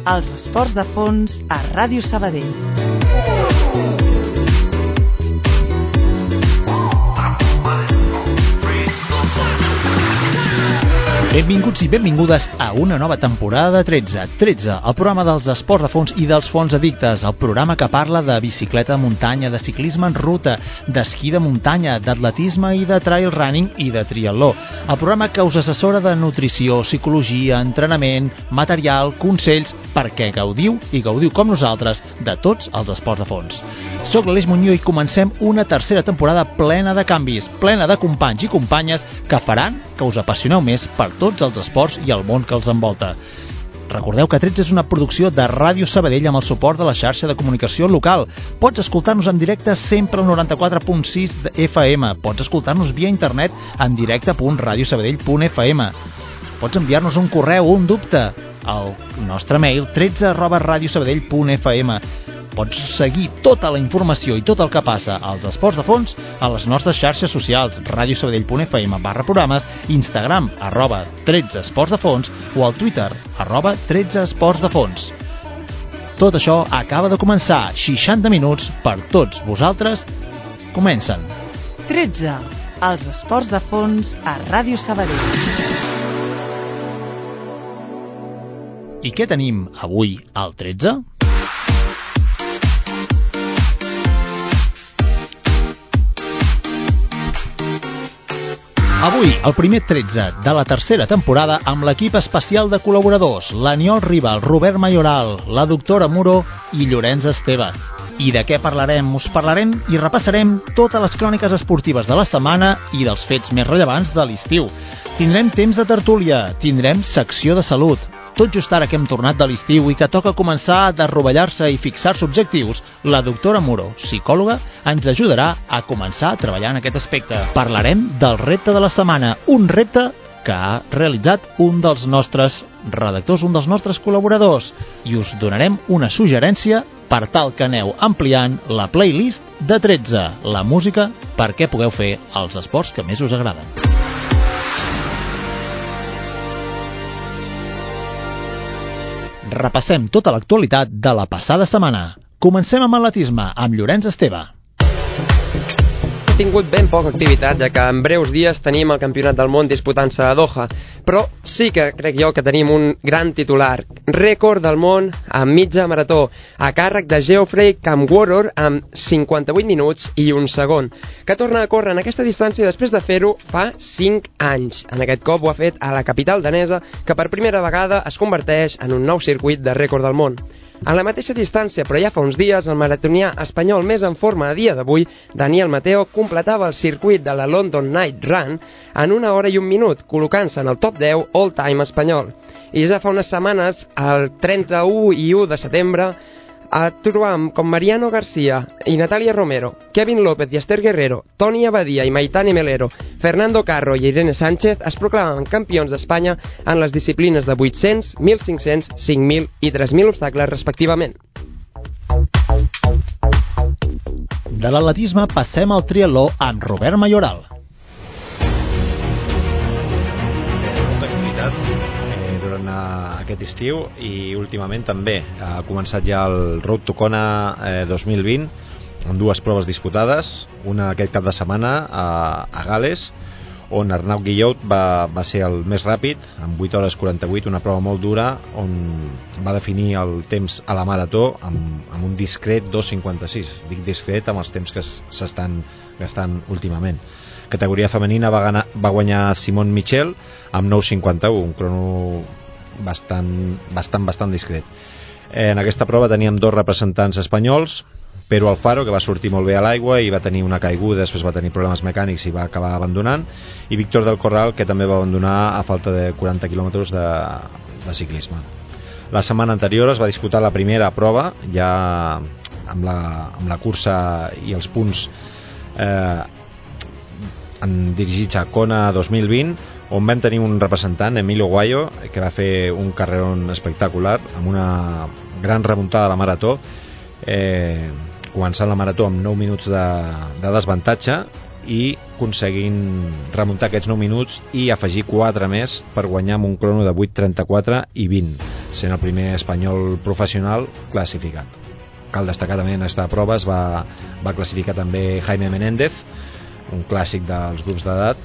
Els esports de fons a Ràdio Sabadell. Benvinguts i benvingudes a una nova temporada de 13, el programa dels esports de fons i dels fons addictes, el programa que parla de bicicleta de muntanya, de ciclisme en ruta, d'esquí de muntanya, d'atletisme i de trail running i de triatló. El programa que us assessora de nutrició, psicologia, entrenament, material, consells, perquè gaudiu i gaudiu com nosaltres de tots els esports de fons. Soc l'Aleix Muñoz i comencem una tercera temporada plena de canvis, plena de companys i companyes que faran que us apassioneu més per tots els esports i el món que els envolta. Recordeu que 13 és una producció de Ràdio Sabadell amb el suport de la xarxa de comunicació local. Pots escoltar-nos en directe sempre al 94.6 de FM. Pots escoltar-nos via internet en directe.radiosabadell.fm. Pots enviar-nos un correu o un dubte al nostre mail 13@radiosabadell.fm. Pots seguir tota la informació i tot el que passa als esports de fons a les nostres xarxes socials, radiosabadell.fm/programes, Instagram, @13esportsdefons o al Twitter, @13esportsdefons. Tot això acaba de començar. 60 minuts per tots vosaltres comencen. 13. Els esports de fons a Ràdio Sabadell. I què tenim avui al 13? Avui, el primer 13 de la tercera temporada amb l'equip especial de col·laboradors, l'Aniol Riba, el Robert Mayoral, la doctora Muro i Llorenç Esteve. I de què parlarem? Us parlarem i repassarem totes les cròniques esportives de la setmana i dels fets més rellevants de l'estiu. Tindrem temps de tertúlia, tindrem secció de salut. Tot just ara que hem tornat de l'estiu i que toca començar a desrovellar-se i fixar-se objectius, la doctora Muro, psicòloga, ens ajudarà a començar a treballar en aquest aspecte. Parlarem del repte de la setmana, un repte que ha realitzat un dels nostres redactors, un dels nostres col·laboradors, i us donarem una suggerència per tal que aneu ampliant la playlist de 13, la música perquè pugueu fer els esports que més us agraden. Repassem tota l'actualitat de la passada setmana. Comencem amb atletisme, amb Llorenç Esteve. Ha tingut ben poca activitat, ja que en breus dies tenim el Campionat del Món disputant-se a Doha, però sí que crec jo que tenim un gran titular. Rècord del món en mitja marató, a càrrec de Geoffrey Kamworor amb 58 minuts i un segon, que torna a córrer en aquesta distància després de fer-ho fa 5 anys. En aquest cop ho ha fet a la capital danesa, que per primera vegada es converteix en un nou circuit de rècord del món. En la mateixa distància, però ja fa uns dies, el maratonià espanyol més en forma a dia d'avui, Daniel Mateo, completava el circuit de la London Night Run en 1 hora i 1 minut, col·locant-se en el top 10 all-time espanyol. I ja fa unes setmanes, el 31 i 1 de setembre, trobam com Mariano García i Natàlia Romero, Kevin López i Esther Guerrero, Toni Abadia i Maitane Melero, Fernando Carro i Irene Sánchez es proclamen campions d'Espanya en les disciplines de 800, 1.500, 5.000 i 3.000 obstacles respectivament. De l'atletisme passem al triatló amb Robert Mayoral. Molta activitat durant aquest estiu i últimament també. Ha començat ja el Road to Kona 2020 amb 2 proves disputades, una aquest cap de setmana a Gal·les, on Arnau Guillot va ser el més ràpid amb 8 hores 48, una prova molt dura on va definir el temps a la marató amb un discret 2.56. Dic discret amb els temps que s'estan gastant últimament. Categoria femenina va guanyar Simone Michel amb 9.51, un crono bastant discret. En aquesta prova teníem 2 representants espanyols, Pedro Alfaro, que va sortir molt bé a l'aigua i va tenir una caiguda, després va tenir problemes mecànics i va acabar abandonant, i Víctor del Corral, que també va abandonar a falta de 40 quilòmetres de ciclisme. La setmana anterior es va disputar la primera prova, ja amb la cursa i els punts dirigits a Kona 2020, on vam tenir un representant, Emilio Guayo, que va fer un carrerón espectacular amb una gran remuntada a la marató, començant la marató amb 9 minuts de desavantatge i aconseguint remuntar aquests 9 minuts i afegir 4 més per guanyar amb un crono de 8.34 i 20. sent el primer espanyol professional classificat. Cal destacar també en aquesta prova es va classificar també Jaime Menéndez, un clàssic dels grups d'edat,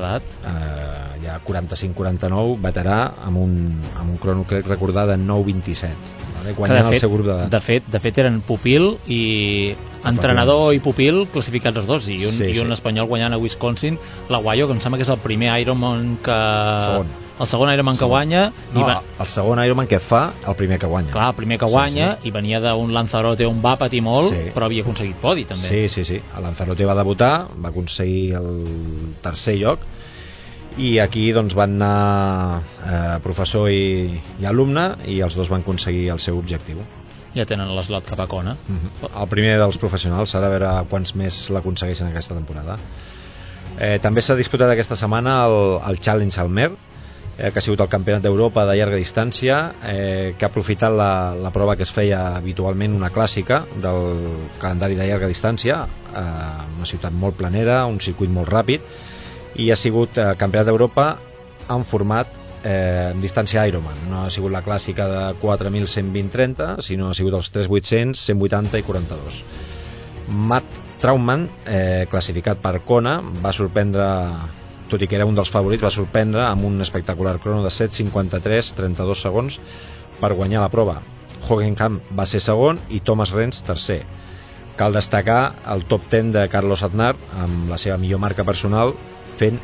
ja 45-49, veterà, amb un crono, crec recordar, de 9:27, vale? Guanyant el seu grup d'edat. De fet eren pupil i entrenador i pupil classificats els dos, i un espanyol guanyant a Wisconsin, l'Aguayo, que em sembla que és el primer Ironman el segon Ironman que guanya. El segon Ironman que fa, el primer que guanya. Clar, el primer que guanya, i venia d'un Lanzarote on va patir molt, però havia aconseguit podi també. Sí. El Lanzarote va debutar, va aconseguir el tercer lloc, i aquí doncs van anar professor i alumne, i els dos van aconseguir el seu objectiu. Ja tenen l'eslot cap a Kona. El primer dels professionals, s'ha de veure quants més l'aconsegueixen aquesta temporada. També s'ha disputat aquesta setmana el Challenge Almer, que ha sigut el campionat d'Europa de llarga distància, que ha aprofitat la prova que es feia habitualment, una clàssica del calendari de llarga distància, una ciutat molt planera, un circuit molt ràpid, i ha sigut campionat d'Europa en format en distància Ironman. No ha sigut la clàssica de 4.120-30, sinó ha sigut els 3.800, 180 i 42. Matt Trautmann, classificat per Kona, va sorprendre, tot i que era un dels favorits, va sorprendre amb un espectacular crono de 7:53-32 segons per guanyar la prova. Hogenkamp va ser segon i Thomas Renz tercer. Cal destacar el top 10 de Carlos Aznar amb la seva millor marca personal, fent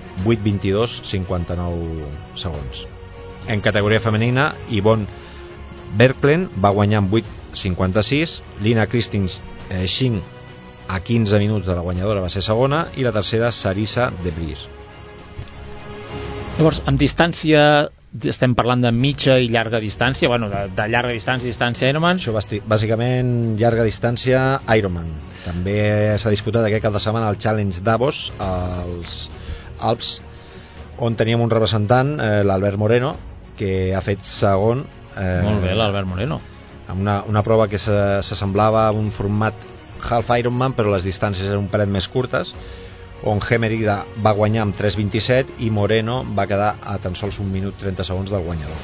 8:22-59 segons. En categoria femenina, Yvonne Berklen va guanyar amb 8:56, Lina Christine a 15 minuts de la guanyadora va ser segona, i la tercera Sarissa de Vries. Llavors, en distància estem parlant de mitja i llarga distància, de llarga distància Ironman. Això bàsicament llarga distància Ironman. També s'ha disputat aquest cap de setmana el Challenge Davos als Alps, on teníem un representant, l'Albert Moreno, que ha fet segon. Molt bé, l'Albert Moreno. Amb una prova que s'assemblava a un format half Ironman, però les distàncies eren un parell més curtes, on Hemery va guanyar amb 3:27 i Moreno va quedar a tan sols 1 minut 30 segons del guanyador.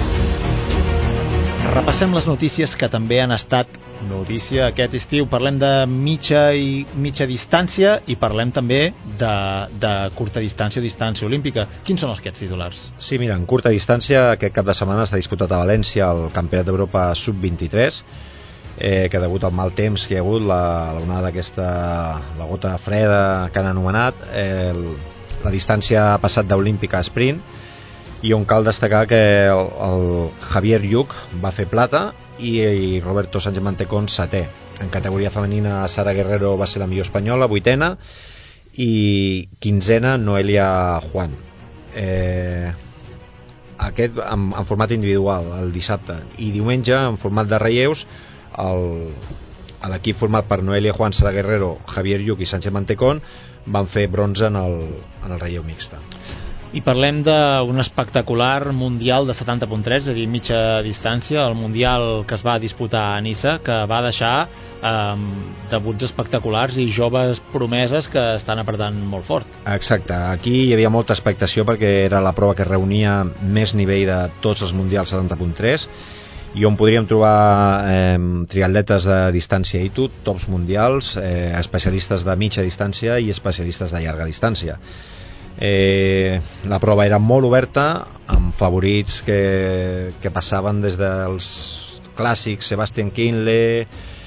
Repassem les notícies que també han estat notícia aquest estiu. Parlem de mitja distància i parlem també de curta distància o distància olímpica. Quins són aquests titulars? Sí, mira, en curta distància aquest cap de setmana s'ha disputat a València el Campionat d'Europa Sub-23, que degut al mal temps que hi ha hagut, l'onada aquesta, la gota freda que han anomenat, la distància ha passat d'olímpica a sprint, i on cal destacar que el Javier Lluc va fer plata i Roberto Sánchez Mantecón setè. En categoria femenina Sara Guerrero va ser la millor espanyola, 8ª, i 15ª Noelia Juan. Aquest en format individual el dissabte, i diumenge en format de relleus l'equip format per Noelia Juan, Sara Guerrero, Javier Lluc i Sánchez Mantecón van fer bronze en el relleu mixta. I parlem d'un espectacular mundial de 70.3, és a dir, mitja distància, el mundial que es va disputar a Niça, que va deixar debuts espectaculars i joves promeses que estan apretant molt fort. Exacte, aquí hi havia molta expectació perquè era la prova que reunia més nivell de tots els mundials 70.3, i on podríem trobar triatletes de distància i tops mundials, especialistes de mitja distància i especialistes de llarga distància. La prova era molt oberta, amb favorits que passaven des dels clàssics Sebastian Kienle,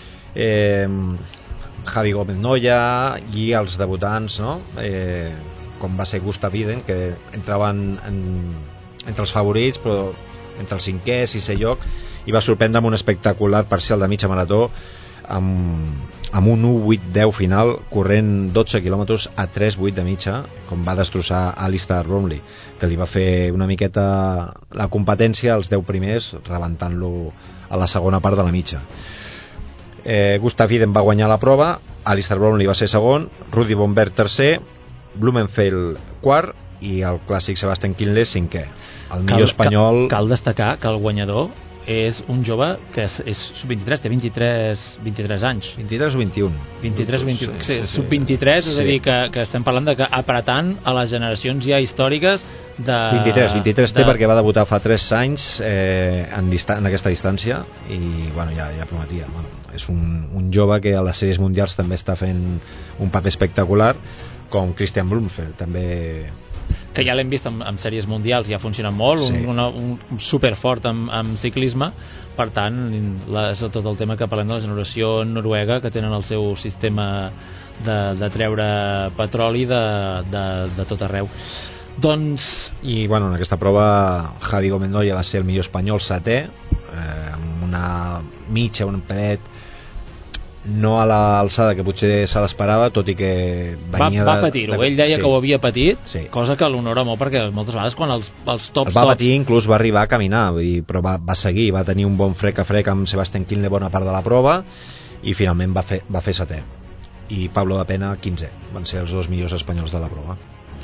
Javi Gómez Noya, i els debutants, no? Com va ser Gustav Iden, que entraven entre els favorits, però entre el 5è i 6è lloc, i va sorprendre amb un espectacular parcial de mitja marató amb un 1:8:10 final, corrent 12 quilòmetres a 3:8 de mitja, com va destrossar Alistair Bromley, que li va fer una miqueta la competència als 10 primers, rebentant-lo a la segona part de la mitja. Gustav Iden va guanyar la prova, Alistair Bromley va ser segon, Rudy Bombert tercer, Blumenfeld quart, i el clàssic Sebastian Kienle 5è. El millor espanyol... Cal destacar que el guanyador és un jove que és sub-23, té 23 anys. 23 o 21? 23 o 21. Sí, sub-23, és a dir, que estem parlant de que apretant a les generacions ja històriques 23 té perquè va debutar fa 3 anys en aquesta distància i bueno, ja prometia. Bueno, és un jove que a les sèries mundials també està fent un paper espectacular, com Christian Blumfeld, també, que ja l'hem vist en sèries mundials i ha funcionat molt, sí. un superfort en ciclisme. Per tant, és tot el tema que parlem de la generació noruega, que tenen el seu sistema de treure petroli de tot arreu. Doncs... I bueno, en aquesta prova Javi Gómez-Noya va ser el millor espanyol, setè, amb una mitja, un pelet no a l'alçada que potser se l'esperava, tot i que venia va patir-ho, ell deia que ho havia patit, sí. Cosa que l'honora molt, perquè moltes vegades quan els tops... Va patir, inclús va arribar a caminar, però va seguir, va tenir un bon frec a frec amb Sebastian Kienle bona part de la prova i finalment va fer setè, i Pablo da Pena 15è, van ser els dos millors espanyols de la prova.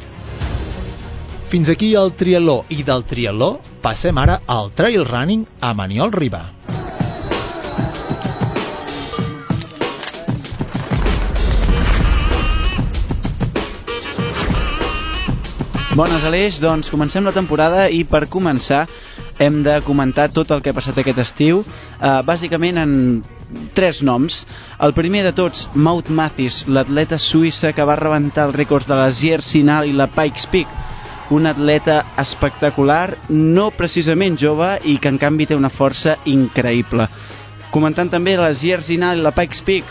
Fins aquí el triatló, i del triatló passem ara al trail running a Maniol Riba. Bones, Aleix, doncs comencem la temporada i per començar hem de comentar tot el que ha passat aquest estiu, bàsicament en 3 noms. El primer de tots, Maud Mathis, l'atleta suïssa que va rebentar els rècords de la Sierre-Zinal i la Pikes Peak, un atleta espectacular, no precisament jove i que en canvi té una força increïble. Comentant també la Sierre-Zinal i la Pikes Peak,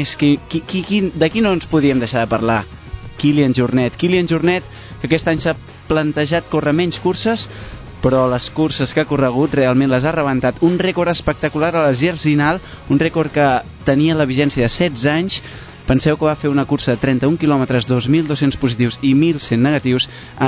de qui no ens podíem deixar de parlar? Kilian Jornet, que aquest any s'ha plantejat córrer menys curses, però les curses que ha corregut realment les ha rebentat. Un rècord espectacular a la Sierre-Zinal, un rècord que tenia la vigència de 16 anys. Penseu que va fer una cursa de 31 quilòmetres, 2.200 positius i 1.100 negatius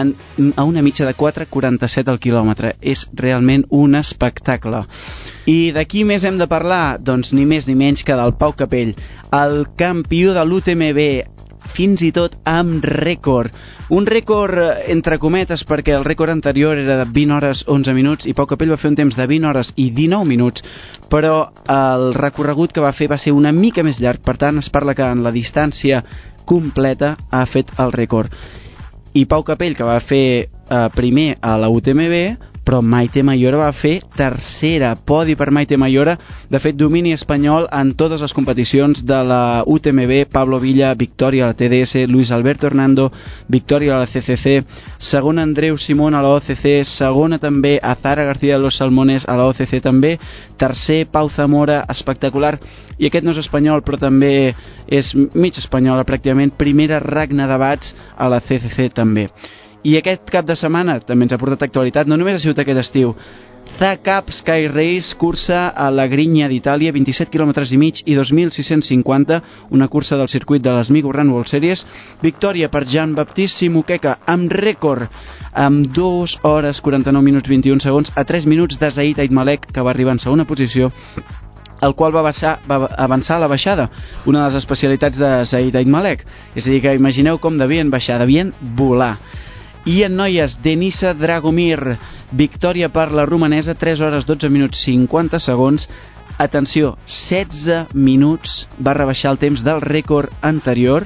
a una mitja de 4,47 al quilòmetre. És realment un espectacle. I de qui més hem de parlar? Doncs ni més ni menys que del Pau Capell, el campió de l'UTMB, fins i tot amb rècord. Un rècord entre cometes, perquè el rècord anterior era de 20 hores 11 minuts i Pau Capell va fer un temps de 20 hores i 19 minuts, però el recorregut que va fer va ser una mica més llarg, per tant es parla que en la distància completa ha fet el rècord. I Pau Capell, que va fer primer a la UTMB, però Maite Mayora va fer tercera, podi per Maite Mayora. De fet, domini espanyol en totes les competicions de la UTMB. Pablo Villa, victòria a la TDS, Luis Alberto Hernando, victòria a la CCC, segona Andreu Simón a la OCC, segona també a Zara García de los Salmones a la OCC també, tercer Pau Zamora, espectacular. I aquest no és espanyol, però també és mig espanyola pràcticament, primera Ragna de Bats a la CCC també. I aquest cap de setmana també ens ha portat actualitat, no només ha sigut aquest estiu. ZACAP Sky Race, cursa a la Grinya d'Itàlia, 27 km i mig i 2.650, una cursa del circuit de l'Smigo Run World Series. Victòria per Jean-Baptiste Simuqueca, amb rècord, amb 2 hores 49 minuts 21 segons, a 3 minuts de Zaid Aitmalek, que va arribar en segona posició, el qual va avançar a la baixada, una de les especialitats de Zaid Aitmalek. És a dir, que imagineu com devien baixar, devien volar. I en noies, Denisa Dragomir, victòria per la romanesa, 3 hores 12 minuts 50 segons. Atenció, 16 minuts va rebaixar el temps del rècord anterior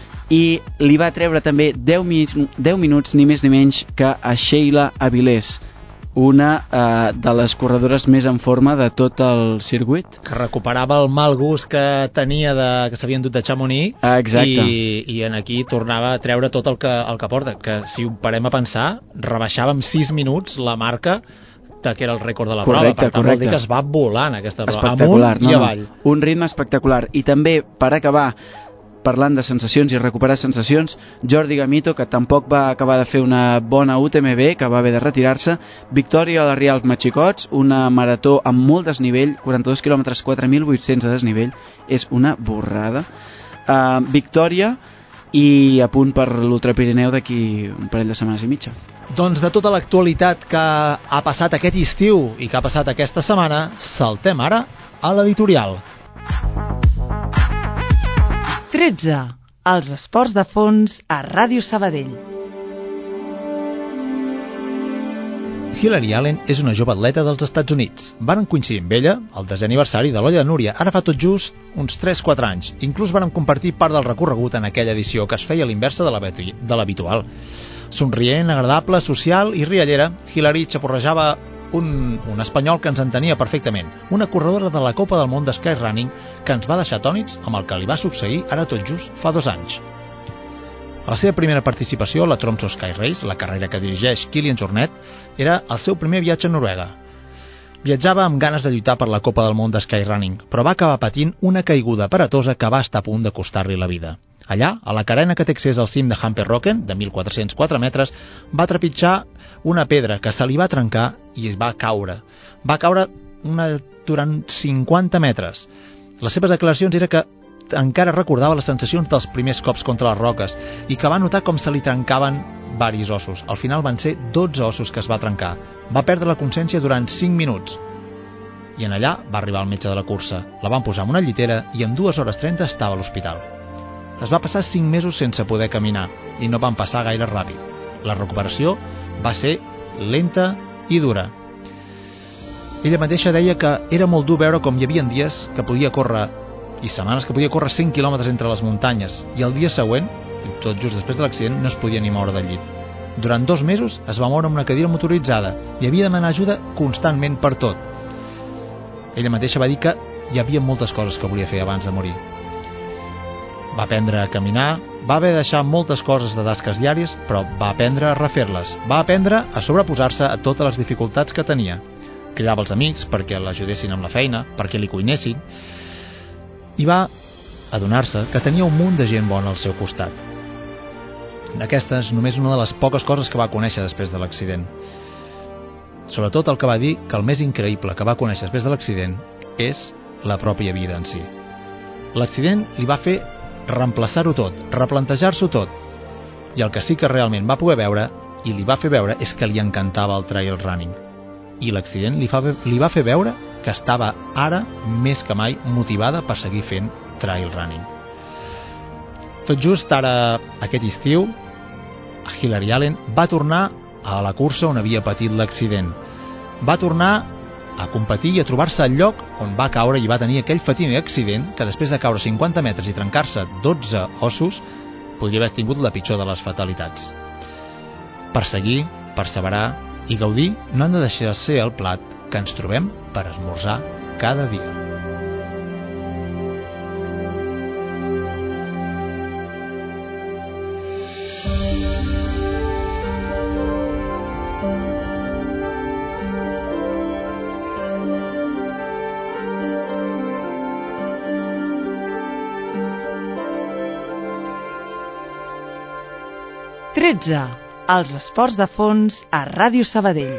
i li va treure també 10 minuts ni més ni menys que a Sheila Avilés, una de les corredores més en forma de tot el circuit, que recuperava el mal gust que tenia que s'havien dut de Chamonix. Exacte. I en aquí tornava a treure tot el que porta, que si ho parem a pensar, rebaixava amb 6 minuts la marca que era el rècord de la prova. Per tant, vol dir que es va volar en aquesta prova, amunt i avall. Un ritme espectacular. I també, per acabar, parlant de sensacions i recuperar sensacions, Jordi Gamito, que tampoc va acabar de fer una bona UTMB, que va haver de retirar-se. Victòria a la Rialp Machicots, una marató amb molt desnivell, 42 km, 4.800 de desnivell, és una borrada. Victòria i a punt per l'Ultrapirineu d'aquí un parell de setmanes i mitja. Doncs de tota l'actualitat que ha passat aquest estiu i que ha passat aquesta setmana, saltem ara a l'editorial. 13. Els esports de fons a Ràdio Sabadell. Hilary Allen és una jove atleta dels Estats Units. Varen coincidir amb ella el 10è aniversari de l'Olla de Núria, ara fa tot just uns 3-4 anys. Inclús varen compartir part del recorregut en aquella edició que es feia a l'inversa de l'habitual. Somrient, agradable, social i riallera, Hilary xaporrejava un espanyol que ens entenia perfectament, una corredora de la Copa del Món de Skyrunning que ens va deixar atònits amb el que li va succeir ara tot just fa 2 anys. La seva primera participació a la Tromsø Sky Race, la carrera que dirigeix Kilian Jornet, era el seu primer viatge a Noruega. Viatjava amb ganes de lluitar per la Copa del Món de Skyrunning, però va acabar patint una caiguda aparatosa que va estar a punt de costar-li la vida. Allà, a la carena que té accés al cim de Hamperrocken, de 1.404 metres, va trepitjar una pedra que se li va trencar i es va caure. Va caure durant 50 metres. Les seves declaracions era que encara recordava les sensacions dels primers cops contra les roques i que va notar com se li trencaven varis ossos. Al final van ser 12 ossos que es va trencar. Va perdre la consciència durant 5 minuts. I en allà va arribar el metge de la cursa. La van posar en una llitera i en 2 hores 30 estava a l'hospital. Es va passar 5 mesos sense poder caminar i no van passar gaire ràpid. La recuperació va ser lenta i dura. Ella mateixa deia que era molt dur veure com hi havia dies que podia córrer i setmanes que podia córrer 100 quilòmetres entre les muntanyes i el dia següent, tot just després de l'accident, no es podia ni moure del llit. Durant 2 mesos es va moure amb una cadira motoritzada i havia de demanar ajuda constantment per tot. Ella mateixa va dir que hi havia moltes coses que volia fer abans de morir. Va aprendre a caminar, va haver de deixar moltes coses de tasques diàries, però va aprendre a refer-les. Va aprendre a sobreposar-se a totes les dificultats que tenia. Cridava els amics perquè l'ajudessin amb la feina, perquè li cuinessin, i va adonar-se que tenia un munt de gent bona al seu costat. Aquesta és només una de les poques coses que va conèixer després de l'accident. Sobretot el que va dir que el més increïble que va conèixer després de l'accident és la pròpia vida en si. L'accident li va fer reemplaçar-ho tot, replantejar-s'ho tot, i el que sí que realment va poder veure i li va fer veure és que li encantava el trail running, i l'accident li va fer veure que estava ara més que mai motivada per seguir fent trail running. Tot just ara, aquest estiu, Hilary Allen va tornar a la cursa on havia patit l'accident. Va tornar a competir i a trobar-se al lloc on va caure i va tenir aquell fatídic accident que després de caure 50 metres i trencar-se 12 ossos podria haver tingut la pitjor de les fatalitats. Perseguir, perseverar i gaudir no han de deixar ser el plat que ens trobem per esmorzar cada dia. Els esports de fons a Ràdio Sabadell.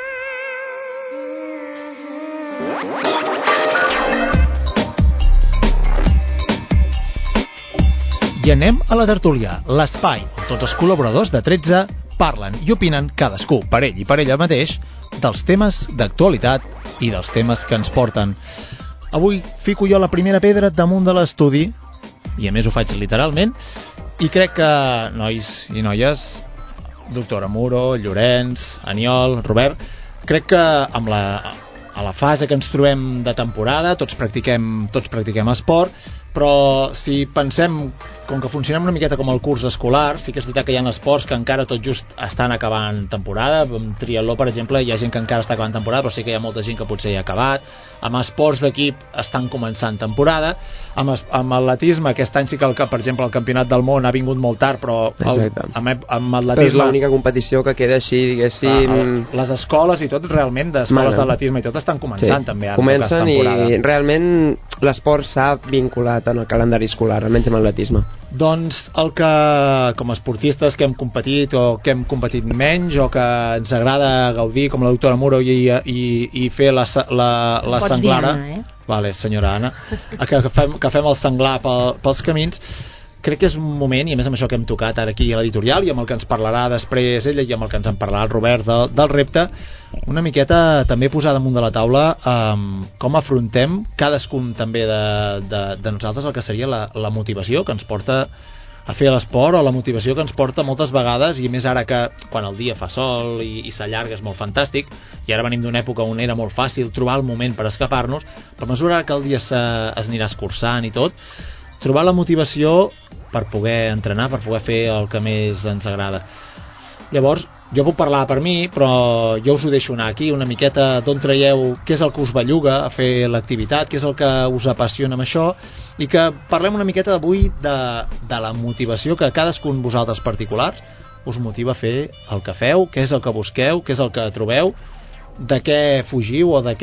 I anem a la tertúlia, l'espai on tots els col·laboradors de 13 parlen i opinen, cadascú per ell i per ella mateix, dels temes d'actualitat i dels temes que ens porten. Avui fico jo la primera pedra damunt de l'estudi, i a més ho faig literalment, i crec que, nois i noies, doctora Muro, Llorenç, Aniol, Robert, crec que a la fase que ens trobem de temporada tots practiquem esport, però si pensem, com que funcionem una miqueta com el curs escolar, sí que és veritat que hi ha esports que encara tot just estan acabant temporada. Amb triatló, per exemple, hi ha gent que encara està acabant temporada, però sí que hi ha molta gent que potser ja ha acabat. Amb esports d'equip estan començant temporada. Amb atletisme, aquest any sí que, per exemple, el campionat del món ha vingut molt tard, però amb atletisme... És l'única competició que queda així, diguéssim... Les escoles i tot, realment, d'escoles d'atletisme i tot estan començant, també. Comencen i realment l'esport s'ha vinculat en el calendari escolar, almenys amb l'atletisme. Doncs el que, com a esportistes que hem competit o que hem competit menys o que ens agrada gaudir, com la doctora Muro, i fer la senglara, vale, senyora Anna, que fem el senglar pels camins, crec que és un moment, i a més amb això que hem tocat ara aquí a l'editorial i amb el que ens parlarà després ella i amb el que ens en parlarà el Robert del repte, una miqueta també posar damunt de la taula com afrontem cadascun també de nosaltres el que seria la motivació que ens porta a fer l'esport, o la motivació que ens porta moltes vegades, i més ara que quan el dia fa sol i s'allarga és molt fantàstic, i ara venim d'una època on era molt fàcil trobar el moment per escapar-nos, per mesura que el dia es anirà escurçant i tot, trobar la motivació per poder entrenar, per poder fer el que més ens agrada. Llavors, jo puc parlar per mi, però jo us ho deixo anar aquí una miqueta d'on traieu, què és el que us belluga a fer l'activitat, què és el que us apassiona amb això, i que parlem una miqueta d'avui de la motivació que cadascun vosaltres particulars us motiva a fer el que feu, què és el que busqueu, què és el que trobeu, de què fugiu o de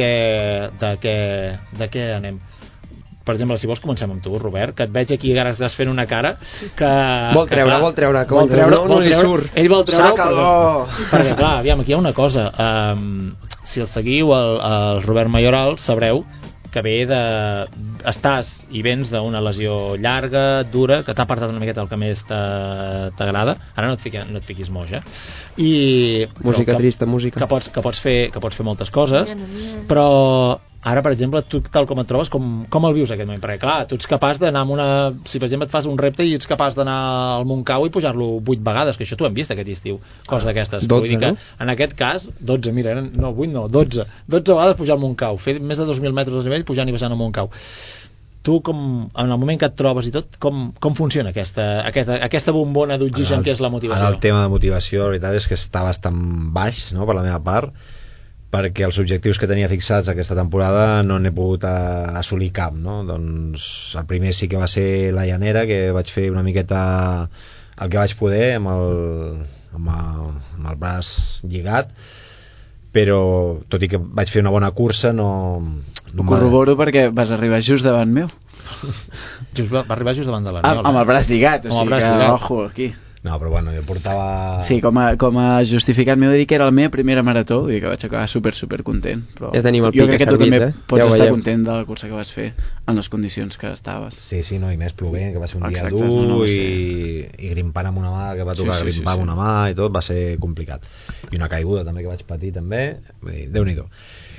què anem. Per exemple, si vols comencem amb tu, Robert, que et veig aquí ara que estàs fent una cara que... Vol treure, no li surt. Ell vol treure, perquè clar, aviam, aquí hi ha una cosa. Si el seguiu, el Robert Mayoral, sabreu que ve estàs i vens d'una lesió llarga, dura, que t'ha apartat una miqueta el que més t'agrada. Ara no et fiquis moja. Música trista, música. Que pots fer moltes coses, però ara, per exemple, tu tal com et trobes, com el vius aquest moment? Perquè clar, tu ets capaç d'anar amb una... Si per exemple et fas un repte i ets capaç d'anar al Montcau i pujar-lo 8 vegades, que això t'ho hem vist aquest estiu, coses d'aquestes. 12, no? En aquest cas, 12, mira, no, 8 no, 12 vegades pujar al Montcau, fer més de 2.000 metres de nivell pujant i baixant al Montcau. Tu, en el moment que et trobes i tot, com funciona aquesta bombona d'oxigen que és la motivació? Ara el tema de motivació, la veritat és que està bastant baix, no?, per la meva part, perquè els objectius que tenia fixats aquesta temporada no n'he pogut assolir cap, no? Doncs el primer sí que va ser la llanera, que vaig fer una miqueta el que vaig poder amb el braç lligat, però tot i que vaig fer una bona cursa no ho corroboro perquè vas arribar just davant meu. Va arribar just davant de l'Aniol. Amb el braç lligat, o sigui que ojo aquí. No, però bueno, jo portava... Sí, com a justificat m'he de dir que era la meva primera marató, vull dir que vaig acabar super content, però ja tenim el jo crec que tu també pots ja estar content de la cursa que vas fer en les condicions que estaves. Sí, no, i més plovent, que va ser un dia dur, i grimpant amb una mà, que va tocar grimpar amb una mà i tot, va ser complicat. I una caiguda també que vaig patir també, Déu-n'hi-do.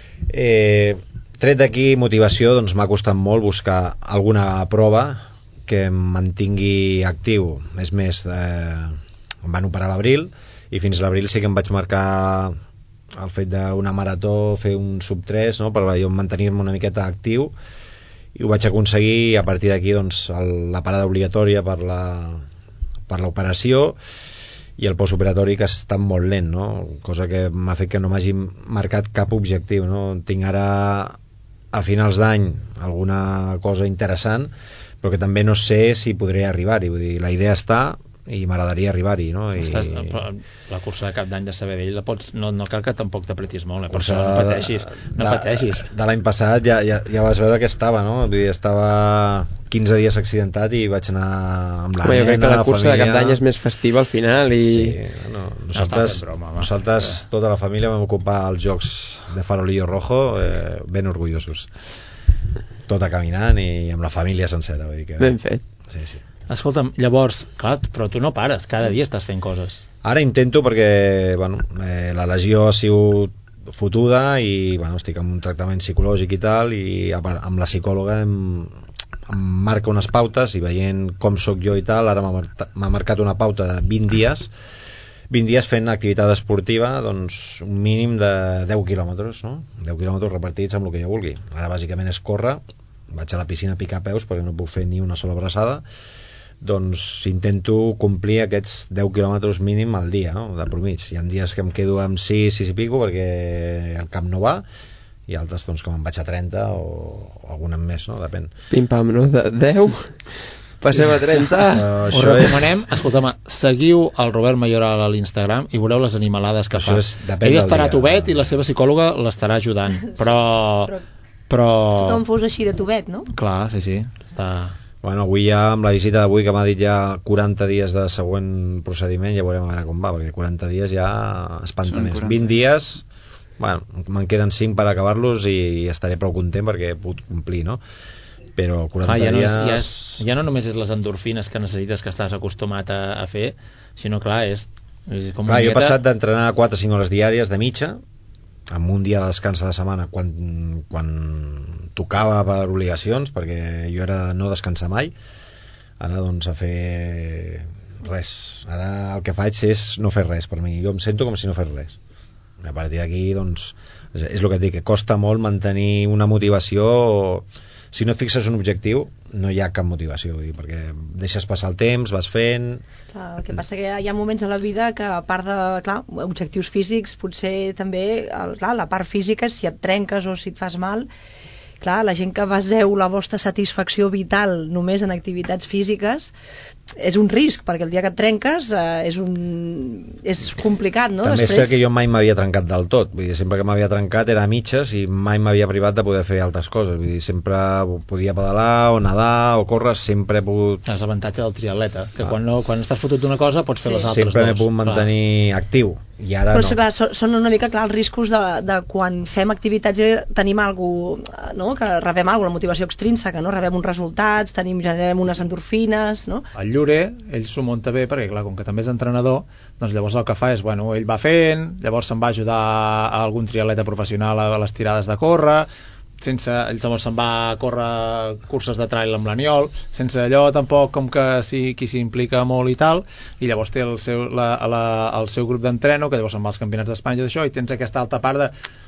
Tret d'aquí motivació, doncs m'ha costat molt buscar alguna prova que em mantingui actiu. És més, em van operar a l'abril i fins a l'abril sí que em vaig marcar el fet d'una marató, fer un sub 3, no?, per jo mantenir-me una miqueta actiu, i ho vaig aconseguir. I a partir d'aquí doncs la parada obligatòria per l'operació i el postoperatori, que ha estat molt lent, no?, cosa que m'ha fet que no m'hagi marcat cap objectiu, no? Tinc ara a finals d'any alguna cosa interessant, però que també no sé si podré arribar-hi. Vull dir, la idea està i m'agradaria arribar-hi, no? La cursa de cap d'any de Sabadell no cal que tampoc t'apretis molt, per això no pateixis. De l'any passat ja vas veure que estava, no? Vull dir, estava 15 dies accidentat i vaig anar amb la nena, jo crec que la cursa família... de cap d'any és més festiva al final i... Sí, no, nosaltres tota la família vam ocupar els jocs de Farolillo Rojo, ben orgullosos, tota caminant i amb la família sencera, vull dir que... Ben fet. Sí. Escolta'm, llavors, clar, però tu no pares, cada dia estàs fent coses. Ara intento perquè, bueno, la lesió ha sigut fotuda i, bueno, estic amb un tractament psicològic i tal, i amb la psicòloga em marca unes pautes, i veient com sóc jo i tal, ara m'ha marcat una pauta de 20 dies fent activitat esportiva, doncs un mínim de 10 quilòmetres, no? 10 quilòmetres repartits amb el que jo vulgui. Ara bàsicament és córrer, vaig a la piscina a picar peus perquè no puc fer ni una sola abraçada, doncs intento complir aquests 10 quilòmetres mínim al dia, no?, de promig. Hi ha dies que em quedo amb 6 i pico perquè el camp no va, i altres doncs que me'n vaig a 30 o algun amb més, no?, depèn. Pim-pam, no? De 10 passem a 30. Us recomanem, escolta'm, seguiu el Robert Mayoral a l'Instagram i veureu les animalades que fa. Ell estarà tovet i la seva psicòloga l'estarà ajudant, però... Tothom fos així de tovet, no? Clar, sí, està... Bueno, avui ja, amb la visita d'avui, que m'ha dit ja 40 dies de següent procediment, ja veurem a veure com va, perquè 40 dies ja espanta més. 20 dies, bueno, me'n queden 5 per acabar-los i estaré prou content perquè he pogut complir, no? Però 40 dies... Ja no només és les endorfines que necessites, que estàs acostumat a fer, sinó, clar, és com clar, jo he passat d'entrenar 4 o 5 hores diàries de mitja, amb un dia de descans a la setmana quan tocava per obligacions, perquè jo era no descansar mai, Ara doncs a fer res. Ara el que faig és no fer res per mi. Jo em sento com si no fes res. A partir d'aquí doncs és el que et dic, que costa molt mantenir una motivació. Si no et fixes un objectiu no hi ha cap motivació, perquè deixes passar el temps, vas fent. Clar, el que passa que hi ha moments a la vida que a part de, clar, objectius físics, potser també, clar, la part física, si et trenques o si et fas mal, clar, la gent que baseu la vostra satisfacció vital només en activitats físiques és un risc, perquè el dia que et trenques és complicat, no? També sé que jo mai m'havia trencat del tot, vull dir, sempre que m'havia trencat era a mitges i mai m'havia privat de poder fer altres coses, vull dir, sempre podia pedalar o nedar o córrer, sempre he pogut... És l'avantatge del triatleta, que quan estàs fotut d'una cosa pots fer les altres sempre m'he pogut mantenir actiu, i ara però, no. Clar, són una mica, clar, els riscos de quan fem activitats i tenim alguna, no? Que rebem alguna motivació extrínseca, no? Rebem uns resultats, generem unes endorfines, no? El Llure, ell s'ho munta bé perquè, clar, com que també és entrenador, doncs llavors el que fa és, bueno, ell va fent, llavors se'n va ajudar a algun triatleta professional a les tirades de córrer, ell llavors se'n va a córrer curses de trail amb l'Aniol, sense allò tampoc com que qui s'hi implica molt i tal, i llavors té el seu grup d'entreno, que llavors se'n va als campionats d'Espanya d'això, i tens aquesta alta part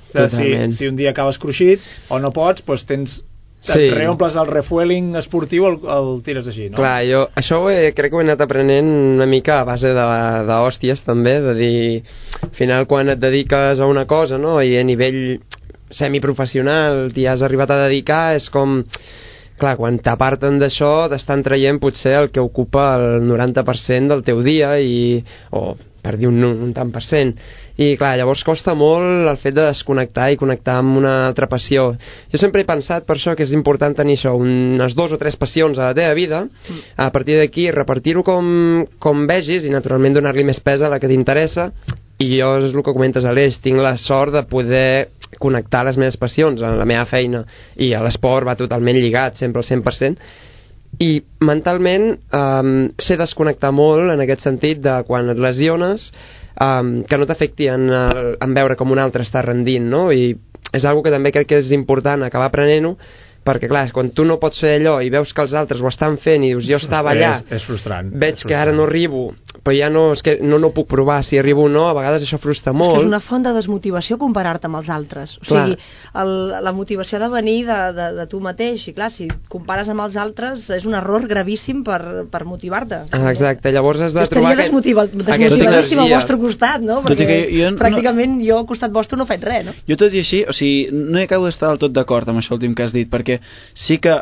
de si un dia acabes cruixit o no pots, doncs tens... Et reomples el refueling esportiu, el tires així, no? Clar, jo això crec que ho he anat aprenent una mica a base d'hòsties també, de dir, al final quan et dediques a una cosa, no?, i a nivell semiprofessional t'hi has arribat a dedicar, és com, clar, quan t'aparten d'això t'estan traient potser el que ocupa el 90% del teu dia, o per dir un tant per cent, i clar, llavors costa molt el fet de desconnectar i connectar amb una altra passió. Jo sempre he pensat per això que és important tenir això, unes 2 o 3 passions a la teva vida, a partir d'aquí repartir-ho com vegis i naturalment donar-li més pes a la que t'interessa, i jo és el que comentes, Aleix, tinc la sort de poder connectar les meves passions a la meva feina, i a l'esport va totalment lligat, sempre al 100%, i mentalment sé desconnectar molt en aquest sentit de quan et lesiones, que no t'afecti en veure com un altre està rendint, no? I és algo que també crec que és important acabar aprenent-ho, perquè clar, quan tu no pots fer allò i veus que els altres ho estan fent i dius, jo estava allà, és frustrant, veig que ara no arribo, però ja no, és que no puc provar si arribo o no, a vegades això frustra molt. És que és una font de desmotivació comparar-te amb els altres, o sigui, la motivació ha de venir de tu mateix, i clar, si et compares amb els altres és un error gravíssim per motivar-te. Exacte, llavors has de trobar desmotivadíssim al vostre costat, no? Perquè pràcticament jo al costat vostre no faig res, no? Jo tot i així, o sigui, no hi acabo d'estar del tot d'acord amb això últim que has dit, perquè sí que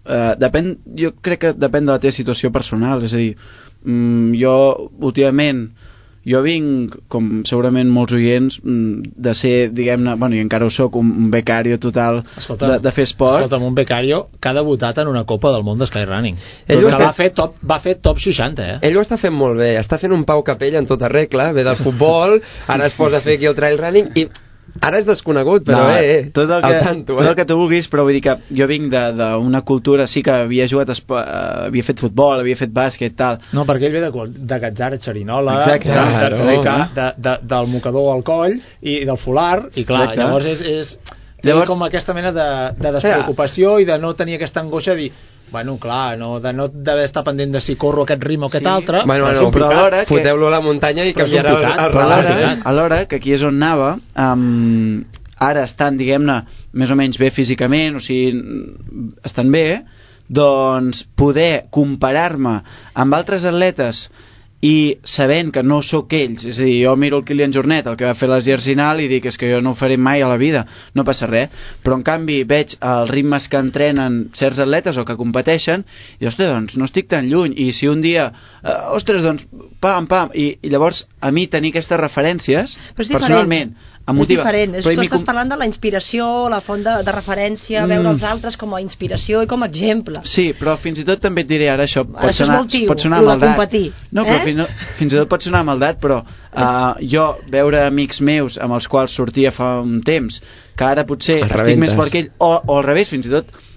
jo crec que depèn de la teva situació personal, és a dir, jo últimament vinc, com segurament molts oients, de ser, diguem-ne, bueno, i encara ho soc, un becario total de fer esport. Escolta'm, un becario que ha debutat en una Copa del Món de Skyrunning, que va fer top 60, Ell ho està fent molt bé, està fent un Pau Capella en tota regla, ve del futbol, ara es posa a fer aquí el trail running, i ara és desconegut, però tot el que tu vulguis, però vull dir que jo vinc d'una cultura, sí que havia jugat havia fet futbol, havia fet bàsquet, tal. No, perquè ell ve de Gatzara, Xerinola, del mocador al coll i del folar, i clar, llavors té com aquesta mena de despreocupació i de no tenir aquesta angoixa de dir, bueno, clar, de no d'haver estat pendent de si corro aquest ritme o aquest altre. Bueno, però alhora foteu-lo a la muntanya i canviarà el relat. Alhora, que aquí és on anava, ara estan, diguem-ne, més o menys bé físicament, o sigui, estan bé, doncs poder comparar-me amb altres atletes i sabent que no sóc ells, és a dir, jo miro el Kilian Jornet, el que va fer l'Esgercinal, i dic, és que jo no ho faré mai a la vida, no passa res, però en canvi veig els ritmes que entrenen certs atletes o que competeixen, i ostres, doncs no estic tan lluny, i si un dia ostres, doncs pam, i llavors a mi tenir aquestes referències personalment em motiva. És diferent, tu estàs parlant de la inspiració, la font de referència, veure els altres com a inspiració i com a exemple. Sí, però fins i tot també et diré ara, això pot sonar a maldat. No, però fins i tot pot sonar a maldat, però jo veure amics meus amb els quals sortia fa un temps, que ara potser estic més fort que ell, o al revés, fins i tot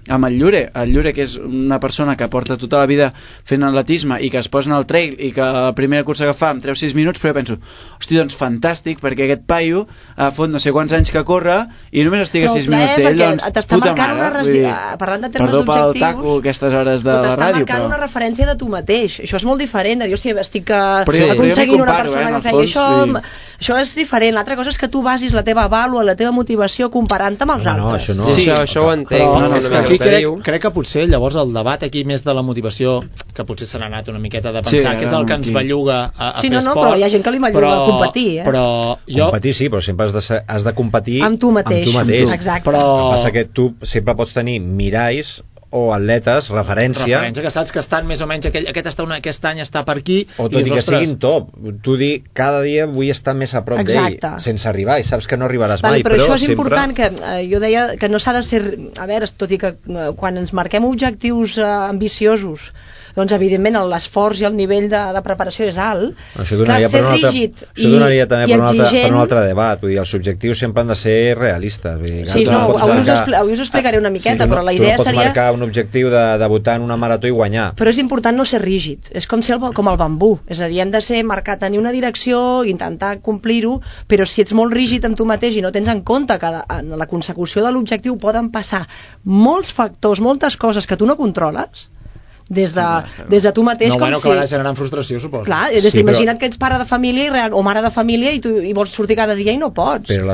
amb el Llure, que és una persona que porta tota la vida fent atletisme i que es posa en el trail i que la primera cursa que fa em treu 6 minuts, però jo penso, hosti, doncs fantàstic, perquè aquest paio fot no sé quants anys que corre i només estic a 6 minuts d'ell, doncs puta mare. Parlant de termes perdó pel objectius, taco aquestes hores de la ràdio, però una referència de tu mateix. Això és molt diferent de dir, hòstia, estic aconseguint una persona que feia això és diferent. L'altra cosa és que tu basis la teva vàlua, la teva motivació comparant-te amb els altres. Això no. Sí, això ho entenc. Però aquí crec que potser llavors el debat aquí més de la motivació, que potser se n'ha anat una miqueta de pensar que és el que ens belluga a fer esport. Però hi ha gent que li belluga a competir, Competir sí, però sempre has de competir amb tu mateix. Exacte. Però el que passa que tu sempre pots tenir miralls o atletes, referència que saps que estan més o menys aquest any està per aquí, o tot i que siguin top, tu dir cada dia vull estar més a prop d'ell, sense arribar, i saps que no arribaràs mai, però això és important, que jo deia que no s'ha de ser, a veure, tot i que quan ens marquem objectius ambiciosos, doncs evidentment l'esforç i el nivell de preparació és alt. Això donaria també per un altre debat, vull dir, els objectius sempre han de ser realistes. Avui us explicaré una miqueta, però la idea seria... Tu no pots marcar un objectiu de debutar en una marató i guanyar. Però és important no ser rígid, és com el bambú, és a dir, hem de ser marcat, tenir una direcció, intentar complir-ho, però si ets molt rígid amb tu mateix i no tens en compte que en la consecució de l'objectiu poden passar molts factors, moltes coses que tu no controles, des de tu mateix, que va generant frustració, suposo. Clar, imagina't que ets pare de família o mare de família i vols sortir cada dia i no pots. Però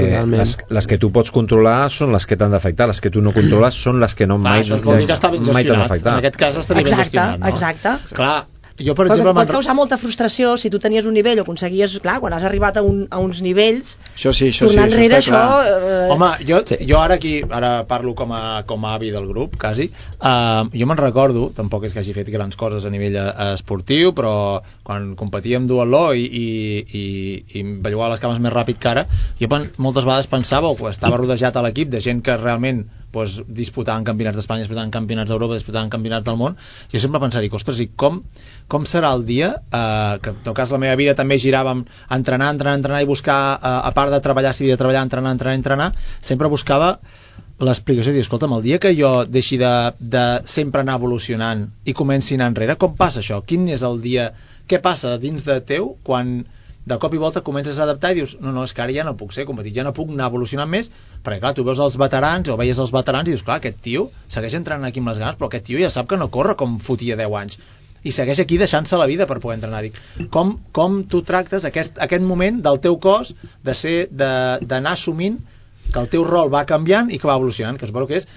les que tu pots controlar són les que t'han d'afectar, les que tu no controles són les que mai t'han d'afectar. En aquest cas estaria ben gestionat, no? Exacte. Clar, jo, per exemple, pot causar molta frustració si tu tenies un nivell o aconseguies, clar, quan has arribat a uns nivells, tornar enrere això... Home, jo ara parlo com a avi del grup, quasi, jo me'n recordo, tampoc és que hagi fet grans coses a nivell esportiu, però quan competia amb duatló i em bellugava les cames més ràpid que ara, jo moltes vegades pensava, o estava rodejat a l'equip de gent que realment disputaven campionats d'Espanya, disputaven campionats d'Europa, disputaven campionats del món, jo sempre pensava, ostres, i com serà el dia que en tot cas la meva vida també girava amb entrenar i buscar, a part de treballar, si havia de treballar, entrenar, sempre buscava l'explicació, dir, escolta'm, el dia que jo deixi de sempre anar evolucionant i comenci a anar enrere, com passa això? Quin és el dia? Què passa dins de teu quan de cop i volta comences a adaptar i dius, no, és que ara ja no puc ser competit, ja no puc anar evolucionant més, perquè clar, tu veus els veterans o veies els veterans i dius, clar, aquest tio segueix entrant aquí amb les ganes, però aquest tio ja sap que no corre com fotia 10 anys i segueix aquí deixant-se la vida per poder entrenar. Dic, com tu tractes aquest moment del teu cos d'anar assumint que el teu rol va canviant i que va evolucionant, que suposo que és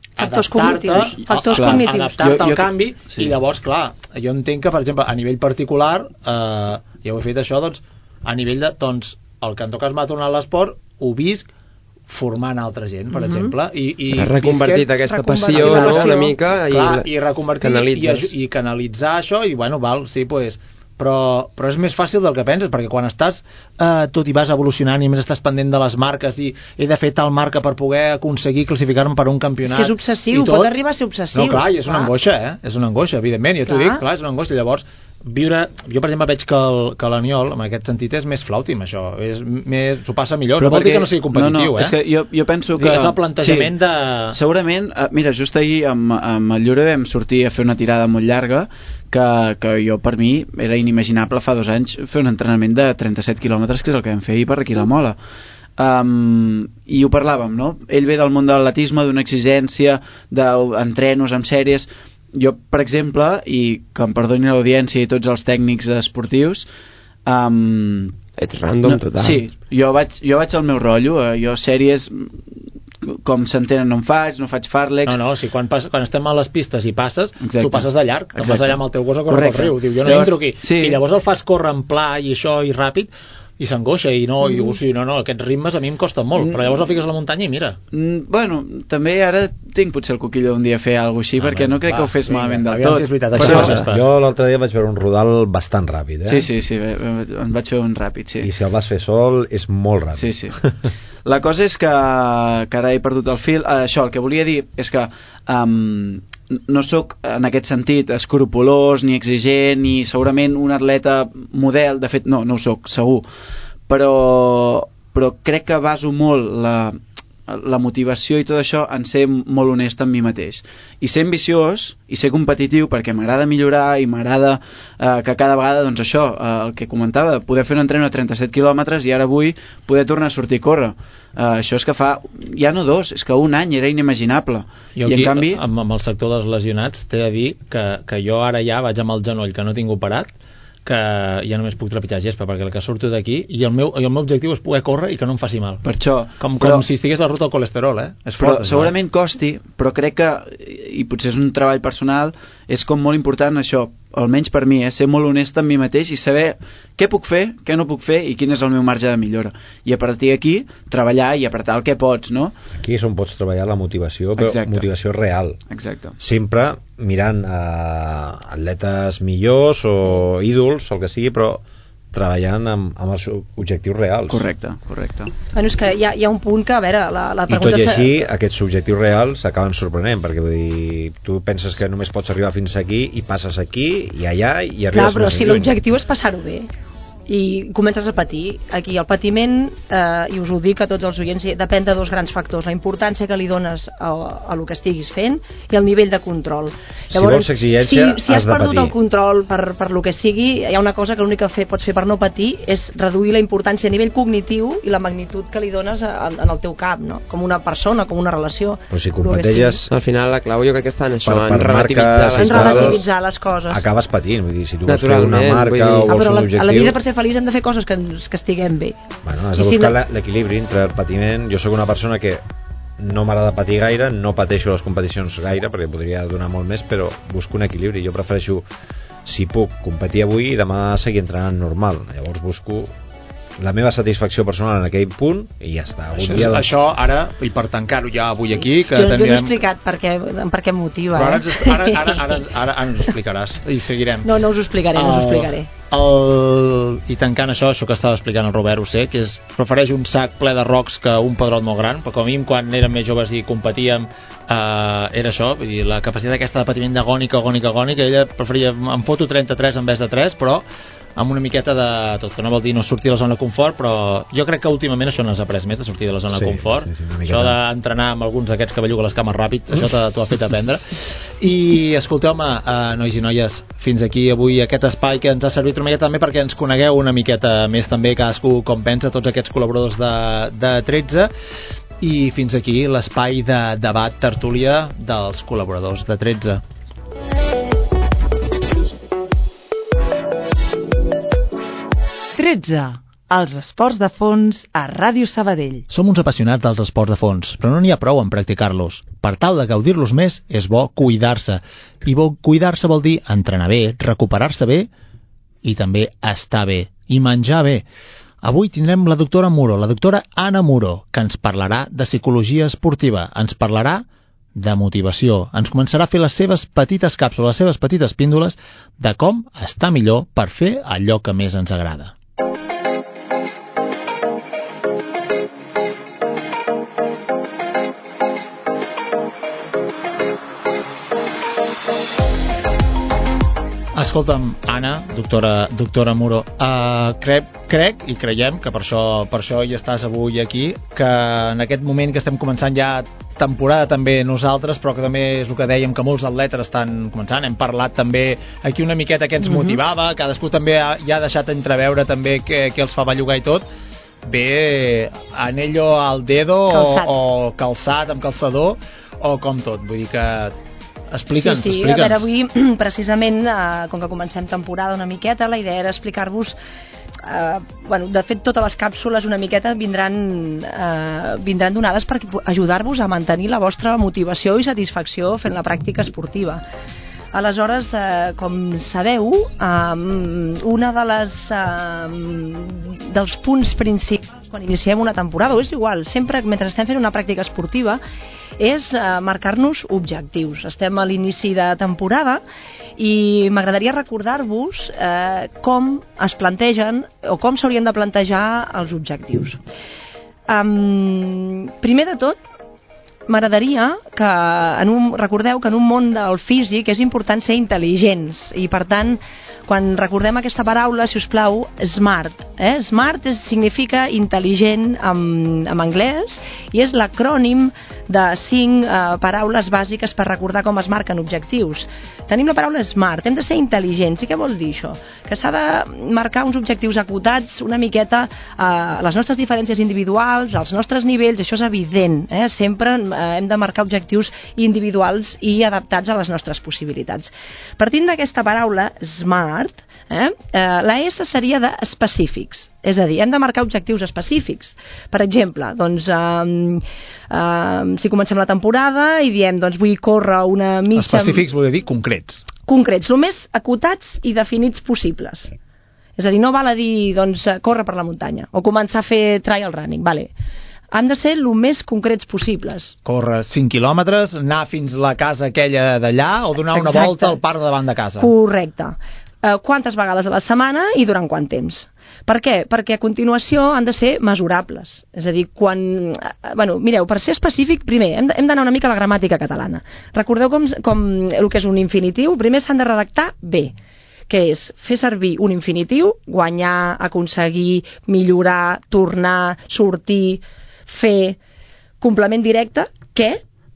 adaptar-te al canvi. I llavors, clar, jo entenc que, per exemple, a nivell particular ja ho he fet això, doncs a nivell de, doncs, el que en tot cas m'ha tornat l'esport ho visc formant altra gent, per exemple, i reconvertit aquesta passió, no? Una mica, i reconvertir i canalitzar això, i bueno, val, sí, pues, però és més fàcil del que penses, perquè quan estàs tot i vas evolucionant i més estàs pendent de les marques i he de fer tal marca per poder aconseguir classificar-me per un campionat, és que és obsessiu, pot arribar a ser obsessiu. No, clar, i és una angoixa, és una angoixa, evidentment, jo t'ho dic, clar, és una angoixa. Llavors jo per exemple veig que l'Aniol en aquest sentit és més flauti amb això, s'ho passa millor, però no vol dir que no sigui competitiu, és que jo penso que és el plantejament de... Segurament, mira, just ahir amb el Llure vam sortir a fer una tirada molt llarga que jo, per mi, era inimaginable fa 2 anys fer un entrenament de 37 quilòmetres, que és el que vam fer ahir per aquí a la Mola. I ho parlàvem, no? Ell ve del món de l'atletisme, d'una exigència d'entrenos amb sèries. Jo, per exemple, i que em perdoni l'audiència i tots els tècnics esportius, ets random total. Sí, jo vaig al meu rotllo, jo sèries com s'entenen no faig farlex. No, si quan estem a les pistes i passes, tu passes de llarg, te'n vas allà amb el teu gos a córrer pel riu, diu, jo no entro aquí, i llavors el fas córrer en pla i això, i ràpid, i s'angoixa, i no, aquests ritmes a mi em costen molt, però llavors el fiques a la muntanya i mira. Bueno, també ara tinc potser el coquillo d'un dia fer alguna cosa així, perquè no crec que ho fes malament del tot. Si és veritat, jo l'altre dia vaig veure un rodal bastant ràpid, Sí, en vaig fer un ràpid, sí. I si el vas fer sol, és molt ràpid. Sí. La cosa és que ara he perdut el fil. Això, el que volia dir és que no sóc en aquest sentit escrupolós ni exigent ni segurament un atleta model, de fet no ho sóc, segur, però crec que baso molt la motivació i tot això en ser molt honest amb mi mateix i ser ambiciós i ser competitiu, perquè m'agrada millorar i m'agrada que cada vegada, doncs això, el que comentava, poder fer un entreno a 37 quilòmetres i ara vull poder tornar a sortir a córrer. Això és que fa, ja no 2, és que un any era inimaginable. Jo aquí, en canvi, amb el sector dels lesionats, t'he de dir que jo ara ja vaig amb el genoll que no tinc operat, que ja només puc trepitjar gespa, perquè el que surto d'aquí i el meu objectiu és poder córrer i que no em faci mal. Per això, com si estigués la ruta del colesterol, és però fort, segurament costi, però crec que, i potser és un treball personal, és com molt important això, almenys per mi, ser molt honest amb mi mateix i saber què puc fer, què no puc fer i quin és el meu marge de millora. I a partir d'aquí, treballar i apretar el que pots, no? Aquí és on pots treballar la motivació, però exacte. Motivació real. Exacte. Sempre mirant atletes millors o ídols, el que sigui, però treballant amb els objectius reals. Correcte. Bueno, és que hi ha un punt que, a veure, la pregunta... I tot i així, aquests objectius reals s'acaben sorprenent, perquè vull dir, tu penses que només pots arribar fins aquí i passes aquí i allà i arribes... Clar, però si l'objectiu és passar-ho bé i comences a patir, aquí el patiment, i us ho dic a tots els oients, depèn de dos grans factors, la importància que li dones a lo que estiguis fent i el nivell de control. Llavors, si vols exigència, si has perdut el control per lo que sigui, hi ha una cosa que l'únic que pots fer per no patir és reduir la importància a nivell cognitiu i la magnitud que li dones en el teu cap, no? Com una persona, com una relació. Però si competeixes... Al final la clau jo crec que està en això, en relativitzar les coses. Acabes patint, vull dir, si tu vols fer una marca o vols un objectiu... A la vida, per ser feliç, hem de fer coses que estiguem bé. Bueno, has de buscar l'equilibri entre el patiment. Jo sóc una persona que no m'agrada patir gaire, no pateixo les competicions gaire perquè podria donar molt més, però busco un equilibri. Jo prefereixo, si puc, competir avui i demà seguir entrenant normal. Llavors busco la meva satisfacció personal en aquell punt i ja està. Això ara, i per tancar-ho ja avui aquí, que jo no he explicat per què em motiva. Ara ens ho explicaràs i seguirem. No us ho explicaré, I tancant això que estava explicant el Robert, ho sé, que prefereix un sac ple de rocs que un pedrot molt gran, però com a mi quan érem més joves i competíem era això, vull dir, la capacitat aquesta de patiment d'agònica, ella preferia, em foto 33 en vez de 3, però amb una miqueta de tot, que no vol dir no sortir de la zona de confort, però jo crec que últimament això n'has après més, de sortir de la zona de confort. Això d'entrenar amb alguns d'aquests que belluga les cames ràpid, això t'ho ha fet aprendre. I escolteu-me, nois i noies, fins aquí avui aquest espai que ens ha servit una miqueta també perquè ens conegueu una miqueta més també cadascú com pensa, tots aquests col·laboradors de 13, i fins aquí l'espai de debat tertúlia dels col·laboradors de 13. Els esports de fons a Ràdio Sabadell. Som uns apassionats dels esports de fons, però no n'hi ha prou en practicar-los. Per tal de gaudir-los més, és bo cuidar-se. I cuidar-se vol dir entrenar bé, recuperar-se bé i també estar bé i menjar bé. Avui tindrem la doctora Muro, la doctora Anna Muro, que ens parlarà de psicologia esportiva, ens parlarà de motivació, ens començarà a fer les seves petites càpsules, les seves petites píndoles de com estar millor per fer allò que més ens agrada. Escolta'm, Anna, doctora Muro, crec i creiem que per això hi estàs avui aquí, que en aquest moment que estem començant ja temporada també nosaltres, però que també és el que dèiem, que molts atletes estan començant, hem parlat també aquí una miqueta que ens motivava, cadascú també ja ha deixat entreveure també que els fa bellugar i tot, bé, anello al dedo o calçat amb calçador o com tot, vull dir que explica'ns. Sí, a veure, avui precisament com que comencem temporada una miqueta, la idea era explicar-vos de fet totes les càpsules una miqueta vindran donades per ajudar-vos a mantenir la vostra motivació i satisfacció fent la pràctica esportiva. Aleshores, com sabeu, una dels punts principals quan iniciem una temporada, o és igual, sempre mentre estem fent una pràctica esportiva, és marcar-nos objectius. Estem a l'inici de temporada i m'agradaria recordar-vos com es plantegen o com s'haurien de plantejar els objectius. Primer de tot, m'agradaria que recordeu que en un món del físic és important ser intel·ligents i per tant quan recordem aquesta paraula, si us plau, SMART, SMART significa intel·ligent en anglès i és l'acrònim de 5 paraules bàsiques per recordar com es marquen objectius. Tenim la paraula SMART, hem de ser intel·ligents. I què vol dir això? Que s'ha de marcar uns objectius acotats una miqueta a les nostres diferències individuals, als nostres nivells, això és evident. Sempre hem de marcar objectius individuals i adaptats a les nostres possibilitats. Partint d'aquesta paraula SMART, la S seria d'específics, és a dir, hem de marcar objectius específics. Per exemple, doncs, si comencem la temporada i diem, doncs vull córrer una mitja... Específics vol dir concrets. Concrets, el més acotats i definits possibles. És a dir, no val a dir, doncs, córrer per la muntanya o començar a fer trial running, vale. Han de ser el més concrets possibles. Córrer 5 quilòmetres, anar fins a la casa aquella d'allà o donar una volta al parc de davant de casa. Correcte. Quantes vegades a la setmana i durant quant temps. Per què? Perquè a continuació han de ser mesurables. És a dir, mireu, per ser específic, primer, hem d'anar una mica a la gramàtica catalana. Recordeu com el que és un infinitiu? Primer s'han de redactar bé, que és fer servir un infinitiu, guanyar, aconseguir, millorar, tornar, sortir, fer, complement directe, què?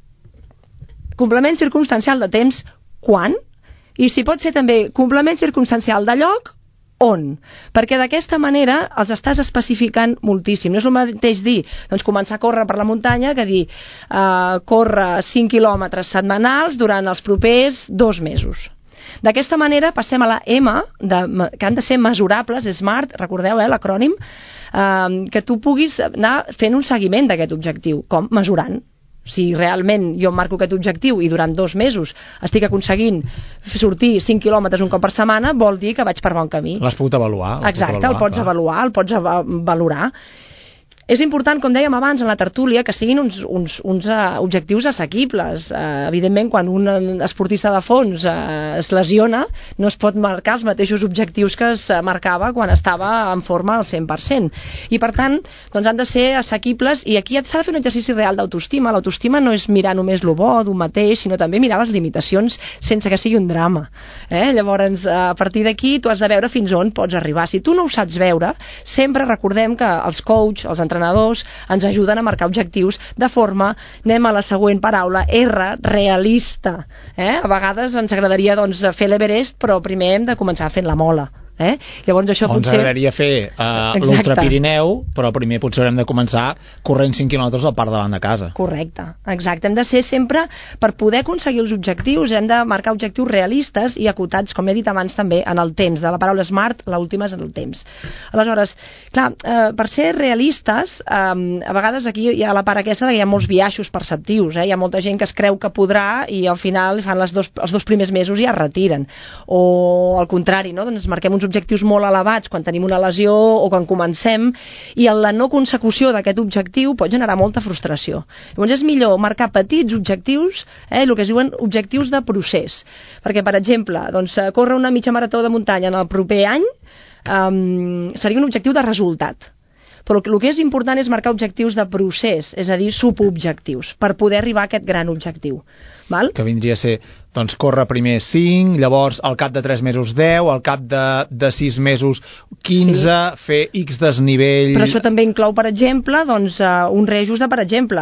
Complement circumstancial de temps, quan? I si pot ser també complement circumstancial de lloc, on? Perquè d'aquesta manera els estàs especificant moltíssim. No és el mateix dir, doncs començar a córrer per la muntanya que dir córrer 5 quilòmetres setmanals durant els propers 2 mesos. D'aquesta manera passem a la M, que han de ser mesurables, SMART, recordeu l'acrònim, que tu puguis anar fent un seguiment d'aquest objectiu, com mesurant. Si realment jo em marco aquest objectiu i durant 2 mesos estic aconseguint sortir 5 quilòmetres un cop per setmana, vol dir que vaig per bon camí. L'has pogut avaluar. Exacte, el pots avaluar, el pots valorar. És important, com dèiem abans en la tertúlia, que siguin uns objectius assequibles. Evidentment, quan un esportista de fons es lesiona, no es pot marcar els mateixos objectius que es marcava quan estava en forma al 100%. I, per tant, doncs han de ser assequibles i aquí s'ha de fer un exercici real d'autoestima. L'autoestima no és mirar només lo bo d'un mateix, sinó també mirar les limitacions sense que sigui un drama. Llavors, a partir d'aquí, tu has de veure fins on pots arribar. Si tu no ho saps veure, sempre recordem que els coaches, els entrenadors, ens ajuden a marcar objectius de forma, anem a la següent paraula, R, realista. A vegades ens agradaria fer l'Everest, però primer hem de començar fent la mola. Llavors això ens agradaria fer l'Ultrapirineu, però primer potser haurem de començar corrent 5 quilòmetres al parc davant de casa. Correcte, exacte. Hem de ser sempre, per poder aconseguir els objectius, hem de marcar objectius realistes i acotats, com he dit abans també, en el temps. De la paraula SMART, l'última és en el temps. Aleshores, clar, per ser realistes, a vegades aquí hi ha la part aquesta que hi ha molts biaixos perceptius. Hi ha molta gent que es creu que podrà i al final fan els 2 primers mesos i ja es retiren. O al contrari, no? Doncs marquem uns objectius molt elevats quan tenim una lesió o quan comencem i la no consecució d'aquest objectiu pot generar molta frustració. Llavors és millor marcar petits objectius, el que es diuen objectius de procés. Perquè, per exemple, córrer una mitja marató de muntanya en el proper any seria un objectiu de resultat. Però el que és important és marcar objectius de procés, és a dir, subobjectius, per poder arribar a aquest gran objectiu. Val? Que vindria a ser, doncs, córrer primer 5, llavors al cap de 3 mesos 10, al cap de 6 mesos 15, sí. Fer X desnivell... Però això també inclou, per exemple, doncs, un reajust de, per exemple,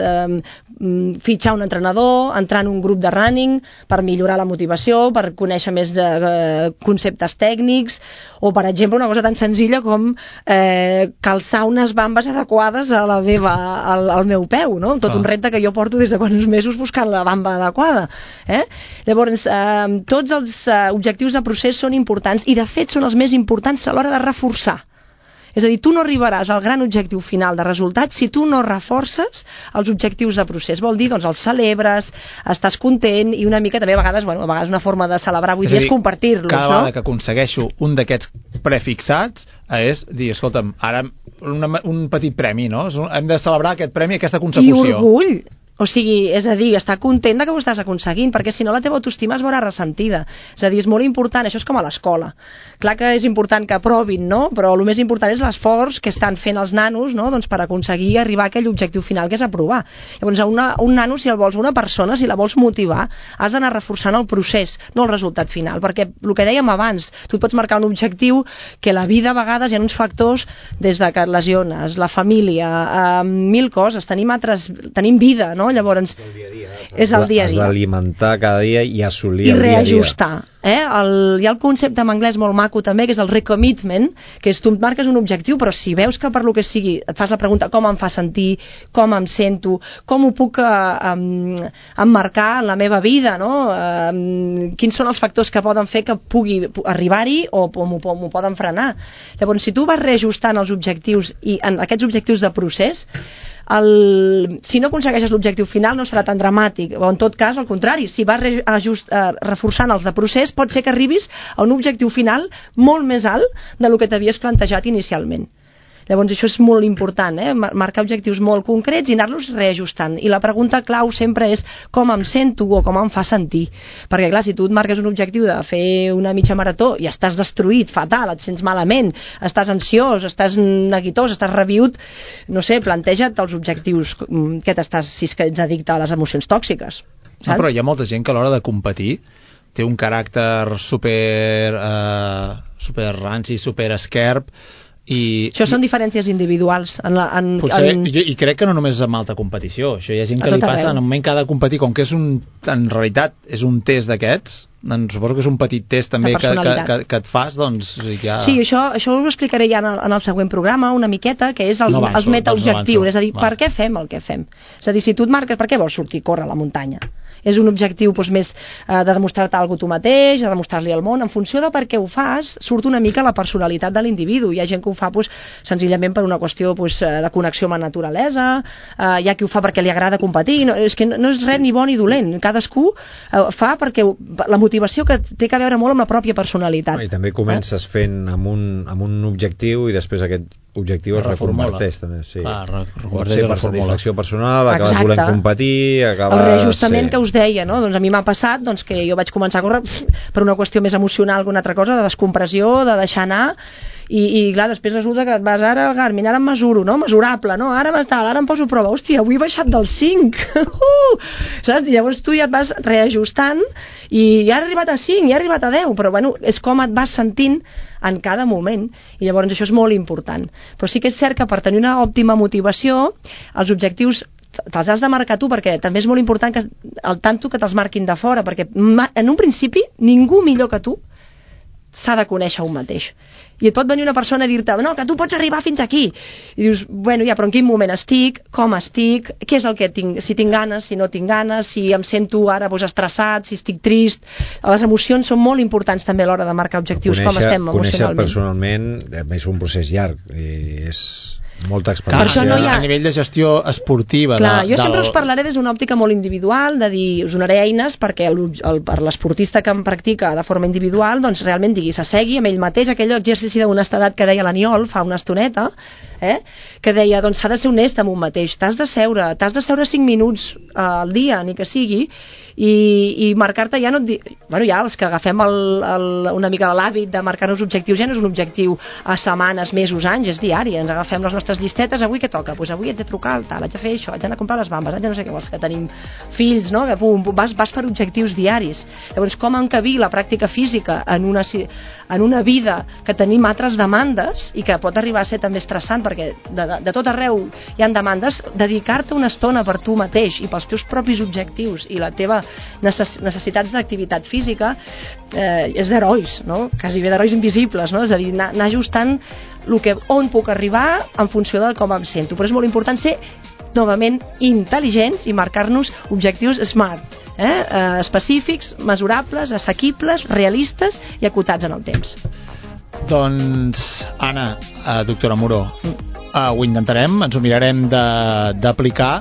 fitxar un entrenador, entrar en un grup de running per millorar la motivació, per conèixer més de conceptes tècnics, o, per exemple, una cosa tan senzilla com calçar unes bambes adequades al meu peu, no? Tot un repte que jo porto des de fa uns mesos buscant la bamba adequada. Llavors, tots els objectius de procés són importants i, de fet, són els més importants a l'hora de reforçar. És a dir, tu no arribaràs al gran objectiu final de resultat si tu no reforces els objectius de procés. Vol dir, doncs, els celebres, estàs content i una mica també a vegades una forma de celebrar avui dia és compartir-los. Cada vegada que aconsegueixo un d'aquests prefixats és dir, escolta'm, ara un petit premi, no? Hem de celebrar aquest premi, aquesta consecució. I orgull. O sigui, és a dir, estar content que ho estàs aconseguint, perquè si no la teva autoestima es veurà ressentida. És a dir, és molt important, això és com a l'escola. Clar que és important que aprovin, no? Però el més important és l'esforç que estan fent els nanos, no? Doncs per aconseguir arribar a aquell objectiu final que és aprovar. Llavors, un nano, si el vols, una persona, si la vols motivar, has d'anar reforçant el procés, no el resultat final, perquè el que dèiem abans, tu et pots marcar un objectiu que la vida a vegades hi ha uns factors des de que et lesiones, la família, 1000 coses, tenim vida, no? Llavors, és el dia a dia. Has d'alimentar cada dia i assolir el dia a dia. I reajustar. Hi ha el concepte en anglès molt maco també, que és el recommitment, que és tu et marques un objectiu, però si veus que per lo que sigui et fas la pregunta com em fa sentir, com em sento, com ho puc emmarcar en la meva vida, no? Quins són els factors que poden fer que pugui arribar-hi o m'ho poden frenar. Llavors, si tu vas reajustant els objectius i en aquests objectius de procés, si no aconsegueixes l'objectiu final no serà tan dramàtic, o en tot cas al contrari, si vas reforçant els de procés pot ser que arribis a un objectiu final molt més alt del que t'havies plantejat inicialment. Llavors això és molt important, marcar objectius molt concrets i anar-los reajustant. I la pregunta clau sempre és com em sento o com em fa sentir. Perquè clar, si tu et marques un objectiu de fer una mitja marató i estàs destruït, fatal, et sents malament, estàs ansiós, estàs neguitós, estàs rabiüt, no sé, planteja't els objectius que t'estàs, si és que ets addicte a les emocions tòxiques. Saps? No, però hi ha molta gent que a l'hora de competir té un caràcter super ranci, super esquerp. Això són diferències individuals i crec que no només amb alta competició, això hi ha gent que li passa en el moment que ha de competir, com que en realitat és un test d'aquests, doncs suposo que és un petit test també que et fas, doncs ja... Sí, això ho explicaré ja en el següent programa una miqueta, que és els metaobjectius, és a dir, per què fem el que fem? És a dir, si tu et marques, per què vols sortir a córrer a la muntanya? És un objectiu més de demostrar-te alguna cosa tu mateix, de demostrar-li al món. En funció de per què ho fas, surt una mica la personalitat de l'individu. Hi ha gent que ho fa senzillament per una qüestió de connexió amb la naturalesa, hi ha qui ho fa perquè li agrada competir, és que no és res ni bo ni dolent, cadascú fa perquè la motivació que té que veure molt amb la pròpia personalitat. I també comences fent amb un objectiu i després aquest objectiu es reconverteix també, sí. Pot ser per satisfacció personal, acabes volent competir, acabes... El reajustament que us deia, no? Doncs a mi m'ha passat que jo vaig començar a córrer per una qüestió més emocional que una altra cosa, de descompressió, de deixar anar, i clar, després resulta que et vas ara al Garmin, ara em mesuro, no? Mesurable, no? Ara em poso prova, hòstia, avui he baixat del 5 saps? I llavors tu ja et vas reajustant i ja he arribat a 5, ja he arribat a 10, però bueno, és com et vas sentint en cada moment, i llavors això és molt important. Però sí que és cert que per tenir una òptima motivació, els objectius te'ls has de marcar tu, perquè també és molt important que el tanto que te'ls marquin de fora, perquè en un principi ningú millor que tu s'ha de conèixer un mateix. I et pot venir una persona a dir-te, no, que tu pots arribar fins aquí. I dius, bueno, ja, però en quin moment estic, com estic, què és el que tinc, si tinc ganes, si no tinc ganes, si em sento ara estressat, si estic trist. Les emocions són molt importants també a l'hora de marcar objectius, com estem emocionalment. Conèixer personalment és un procés llarg, és molta experiència. A nivell de gestió esportiva. Jo sempre us parlaré des d'una òptica molt individual, de dir, us donaré eines perquè per l'esportista que em practica de forma individual, doncs realment s'assegui amb ell mateix, aquell exercici d'honestedat que deia l'Aniol fa una estoneta, que deia, doncs s'ha de ser honest amb un mateix, t'has de seure 5 minuts al dia, ni que sigui, i marcar-te ja no et ja els que agafem una mica de l'hàbit de marcar-nos objectius ja no és un objectiu a setmanes, mesos, anys, és diari, ens agafem les nostres llistetes, avui què toca? Doncs avui haig de trucar al tal, haig de fer això, haig d'anar a comprar les bambes, haig de no sé què, els que tenim fills, no? Que vas per objectius diaris. Llavors, com encabir la pràctica física en una vida que tenim altres demandes i que pot arribar a ser també estressant, perquè de tot arreu hi ha demandes, dedicar-te una estona per tu mateix i pels teus propis objectius i la teva necessitats d'activitat física és d'herois, no? Quasi bé d'herois invisibles, no? És a dir, anar ajustant on puc arribar en funció de com em sento, però és molt important ser novament intel·ligents i marcar-nos objectius SMART, específics, mesurables, assequibles, realistes i acotats en el temps. Doncs, Anna, doctora Moró, ho intentarem, ens ho mirarem d'aplicar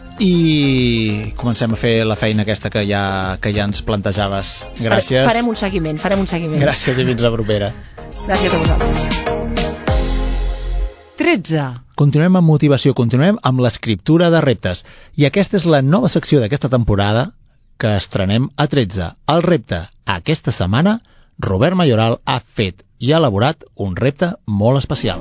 i comencem a fer la feina aquesta que ja ens plantejaves. Gràcies. Farem un seguiment. Gràcies i fins la propera. Gràcies a vosaltres. 13. continuem amb motivació, continuem amb l'escriptura de reptes. I aquesta és la nova secció d'aquesta temporada que estrenem a 13. El repte. Aquesta setmana, Robert Mayoral ha fet i ha elaborat un repte molt especial.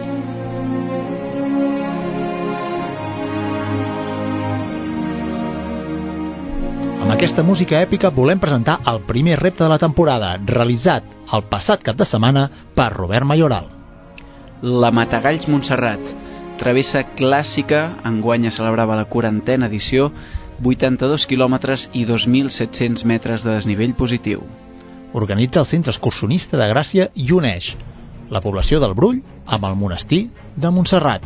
Amb aquesta música èpica volem presentar el primer repte de la temporada, realitzat el passat cap de setmana per Robert Mayoral. La Matagalls Montserrat, travessa clàssica, enguany es celebrava la 40a edició, 82 quilòmetres i 2.700 metres de desnivell positiu. Organitza el Centre Excursionista de Gràcia i uneix la població del Brull amb el monestir de Montserrat.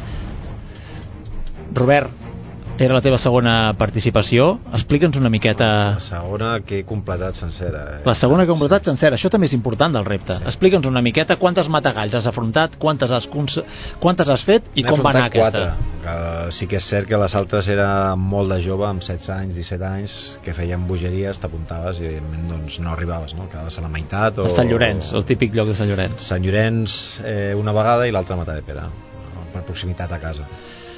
Robert, era la teva segona participació. Explica'ns una miqueta... La segona que he completat sencera. La segona que he completat sencera. Això també és important del repte. Sí. Explica'ns una miqueta quantes matagalls has afrontat, quantes has fet i com va anar aquesta. 4. Sí que és cert que les altres era molt de jove, amb 16 anys, 17 anys, que feien bogeries, t'apuntaves i evidentment doncs, no arribaves, no? Quedaves a la meitat. A Sant Llorenç, el típic lloc de Sant Llorenç. Sant Llorenç una vegada i l'altra a Matadepera, per proximitat a casa.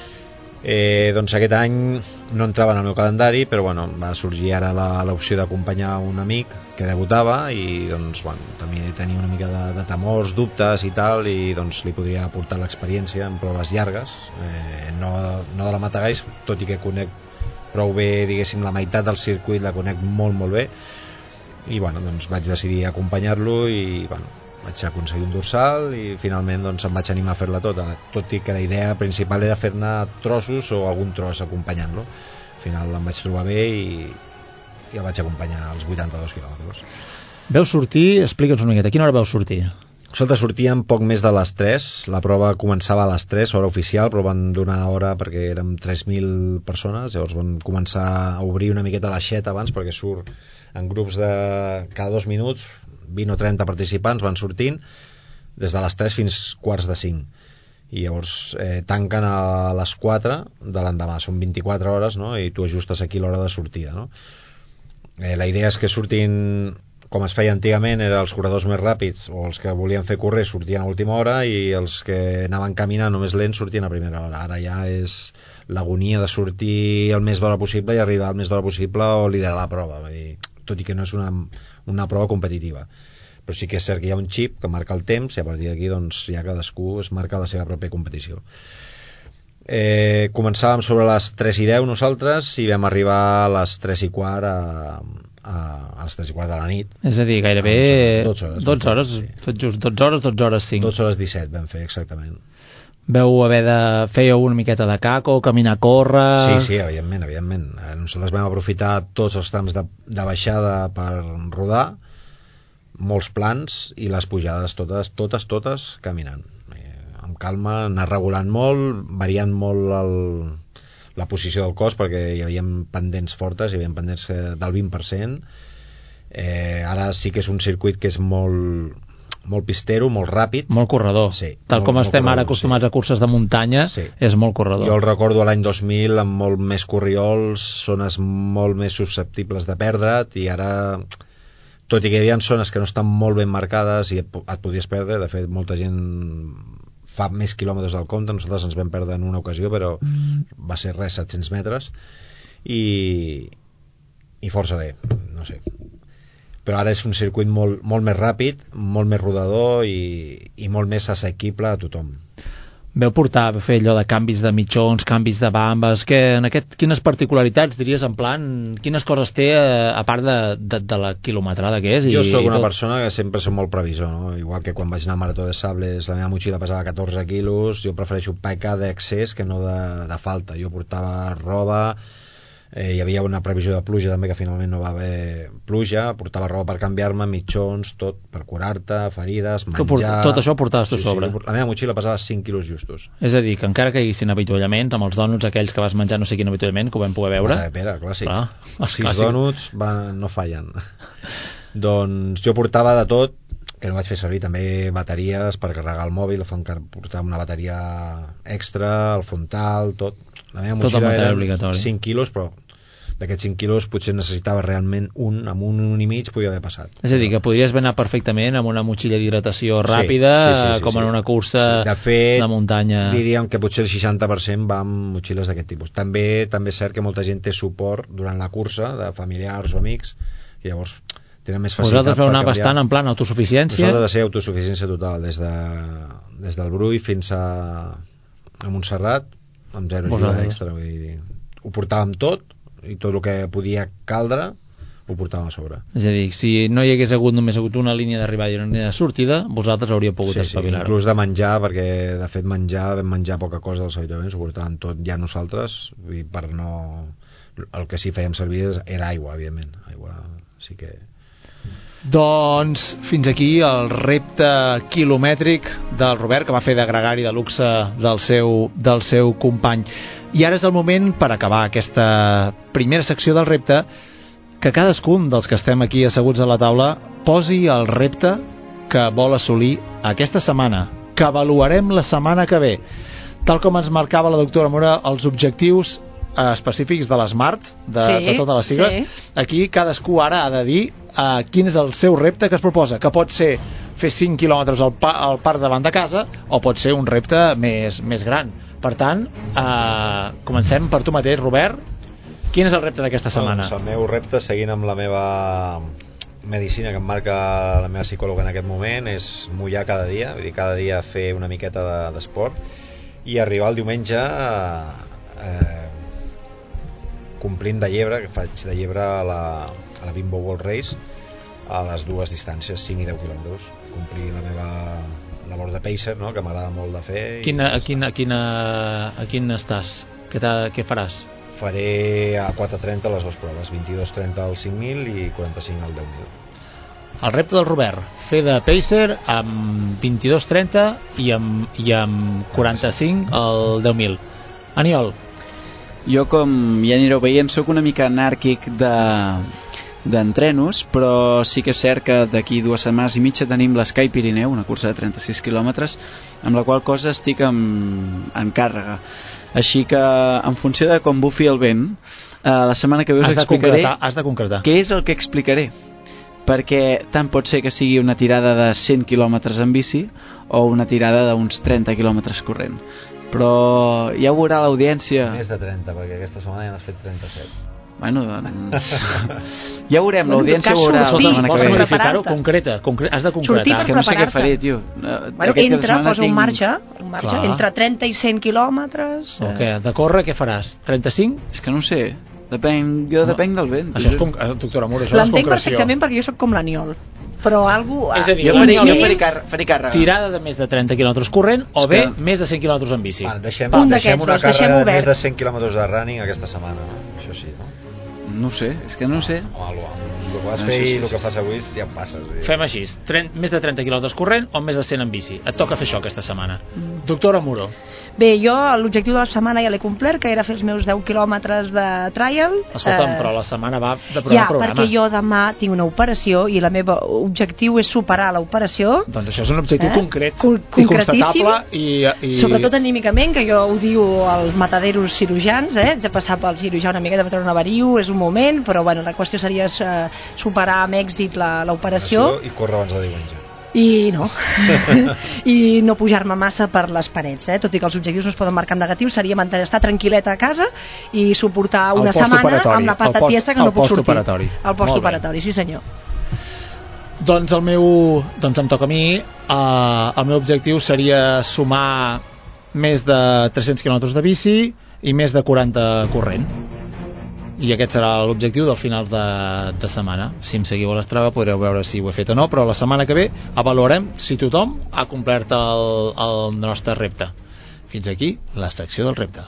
Doncs aquest any no entrava en el meu calendari, però bueno, va sorgir ara l'opció d'acompanyar un amic que debutava i doncs, bueno, també tenia una mica de temors, dubtes i tal, i doncs li podria aportar l'experiència en proves llargues, no de la Matagalls, tot i que conec prou bé, diguéssim, la meitat del circuit la conec molt molt bé, i bueno, doncs vaig decidir acompanyar-lo i bueno, vaig aconseguir un dorsal i finalment doncs, em vaig animar a fer-la tota, tot i que la idea principal era fer-ne trossos o algun tros acompanyant-lo. Al final em vaig trobar bé i el vaig acompanyar als 82 quilòmetres. Veu sortir, explica'ns una miqueta, a quina hora veu sortir? Nosaltres sortíem poc més de les 3, la prova començava a les 3, hora oficial, però van donar hora perquè érem 3.000 persones, llavors van començar a obrir una miqueta l'aixeta abans perquè surt en grups de cada 2 minuts, 20 o 30 participants van sortint des de les 3 fins quarts de 5 i llavors tanquen a les 4 de l'endemà, són 24 hores, no? I tu ajustes aquí l'hora de sortida, no? La idea és que surtin com es feia antigament, eren els corredors més ràpids o els que volien fer córrer sortien a última hora i els que anaven caminant o més lents sortien a primera hora. Ara ja és l'agonia de sortir el més d'hora possible i arribar el més d'hora possible o liderar la prova, tot i que no és una prova competitiva, però sí que és cert que hi ha un xip que marca el temps i a partir d'aquí doncs, ja cadascú es marca la seva pròpia competició. Començàvem sobre les 3:10 nosaltres i vam arribar a les 3:15 a les 3:15 de la nit, és a dir, gairebé 12 hores, sí. Tot just 12 hores 5 12 hores 17 vam fer exactament. Veu haver de fer una miqueta de caco, caminar, córrer... Sí, evidentment. Nosaltres vam aprofitar tots els trams de baixada per rodar, molts plans i les pujades totes caminant. Amb calma, anar regulant molt, variant molt la posició del cos perquè hi havia pendents fortes, hi havia pendents del 20%. Ara sí que és un circuit que és molt pistero, molt ràpid, molt corredor, sí, tal com estem ara acostumats a curses de muntanya, sí. És molt corredor. Jo el recordo l'any 2000 amb molt més corriols, zones molt més susceptibles de perdre't, i ara, tot i que hi havia zones que no estan molt ben marcades i et podies perdre, de fet molta gent fa més quilòmetres del compte, nosaltres ens vam perdre en una ocasió però va ser res, 700 metres i força bé, no sé, però ara és un circuit molt més ràpid, molt més rodador i molt més assequible a tothom. Veu fer allò de canvis de mitjons, canvis de bambes, quines particularitats diries, en plan, quines coses té a part de la quilometrada que és? Jo sóc una persona que sempre soc molt previsor, no? Igual que quan vaig anar a Marató de Sables la meva motxilla pesava 14 quilos, jo prefereixo pecar d'excés que no de falta. Jo portava roba, hi havia una previsió de pluja també que finalment no va haver pluja, portava roba per canviar-me, mitjons, tot per curar-te, ferides, menjar... Tot això portaves tu sobre? Sí, la meva motxilla pesava 5 quilos justos. És a dir, que encara que hi haguessin avituallaments, amb els dònuts aquells que vas menjar no sé quin avituallament, que ho vam poder veure... Espera, clàssic. 6 dònuts no fallen. Doncs jo portava de tot, que no vaig fer servir, també bateries per carregar el mòbil, portava una bateria extra, el frontal, tot. La meva motxilla era 5 quilos, però d'aquests 5 quilos potser necessitava realment amb un i mig podia haver passat. És a dir, que podries anar perfectament amb una motxilla d'hidratació ràpida, com en una cursa de fet, de muntanya. Diríem que potser el 60% va amb motxilles d'aquest tipus. També és cert que molta gent té suport durant la cursa, de familiars o amics, i llavors tenen més facilitat. Vosaltres vau anar bastant en plan autosuficiència? Nosaltres de ser autosuficiència total, des del Brull fins a Montserrat, amb 0 ajuda extra. Vull dir, ho portàvem tot, i tot el que podia caldre ho portàvem a sobre. És a dir, si no hi hagués només hagut una línia d'arribada i una línia de sortida, vosaltres hauríeu pogut espavilar. Inclús de menjar, perquè de fet vam menjar poca cosa dels allotjaments, ho portàvem tot ja nosaltres, i per no... El que sí fèiem servir era aigua, evidentment. Aigua sí que... Doncs fins aquí el repte quilomètric del Robert, que va fer de gregari de luxe del seu company. I ara és el moment, per acabar aquesta primera secció del repte, que cadascun dels que estem aquí asseguts a la taula posi el repte que vol assolir aquesta setmana, que avaluarem la setmana que ve. Tal com ens marcava la doctora Mora, els objectius específics de l'Smart, de totes les sigles, aquí cadascú ara ha de dir quin és el seu repte que es proposa, que pot ser fer 5 quilòmetres al parc davant de casa, o pot ser un repte més gran. Per tant, comencem per tu mateix, Robert. Quin és el repte d'aquesta setmana? Doncs el meu repte, seguint amb la meva medicina que em marca la meva psicòloga en aquest moment, és mullar cada dia, vull dir, cada dia fer una miqueta d'esport, i arribar el diumenge complint de llebre, que faig de llebre a la Bimbo World Race, a les dues distàncies, 5 i 10 quilòmetres, complir la meva labor de pacer, no?, que m'agrada molt de fer. A quin estàs? Què faràs? Faré a 4:30 les dues proves, 22:30 al 5.000 i 45 al 10.000. El repte del Robert, fer de pacer amb 22:30 i amb 45 al 10.000. Aniol? Jo, com ja anireu veient, sóc una mica anàrquic d'entrenos, però sí que és cert que d'aquí 2 setmanes i mitja tenim l'Sky Pirineu, una cursa de 36 quilòmetres, amb la qual cosa estic en càrrega. Així que, en funció de com bufi el vent, la setmana que ve us explicaré... Has de concretar. Què és el que explicaré? Perquè tant pot ser que sigui una tirada de 100 quilòmetres en bici o una tirada d'uns 30 quilòmetres corrent. Però ja ho veurà l'audiència. Més de 30, perquè aquesta setmana ja n'has fet 37. Bueno, doncs... ja ho veurem, l'audiència ho veurà la setmana que ve. Vols modificar-ho? Has de concretar. És que no sé què faré, tio. Posa un marge, entre 30 i 100 quilòmetres. De córrer què faràs? 35? És que no ho sé. Jo depenc del vent. Això és doctora Mura, això és concreció. L'entenc perfectament perquè jo sóc com l'Aniol. Però algú... És a dir, jo faré càrrega. Tirada de més de 30 quilòmetres corrent o bé més de 100 quilòmetres en bici. Deixem una càrrega de més de 100 quilòmetres de running aquesta setmana, no? Això sí, no? No ho sé, és que no ho sé. El que vas fer i el que fas avui ja em passes. Fem així, més de 30 quilòmetres corrent o més de 100 en bici. Et toca fer això aquesta setmana. Doctora Muro. Bé, jo l'objectiu de la setmana ja l'he complert, que era fer els meus 10 quilòmetres de trial. Escolta'm, però la setmana va de programa a programa. Perquè jo demà tinc una operació i el meu objectiu és superar l'operació. Doncs això és un objectiu concret i constatable i... Sobretot anímicament, que jo ho diu als mataderos cirurgians, de passar pel cirurgià una miqueta per treure un avariu, és un moment, però bueno, la qüestió seria superar amb èxit l'operació. I córrer abans de diumenge. I no i no pujar-me massa per les parets, tot i que els objectius no es poden marcar en negatiu, seria estar tranquil·leta a casa i suportar una setmana amb la pata tiesa que no puc sortir. El postoperatori, sí senyor. Doncs em toca a mi. El meu objectiu seria sumar més de 300 quilòmetres de bici i més de 40 corrent. I aquest serà l'objectiu del final de setmana. Si em seguiu a l'Strava podreu veure si ho he fet o no, però la setmana que ve avaluarem si tothom ha complert el nostre repte. Fins aquí la secció del repte.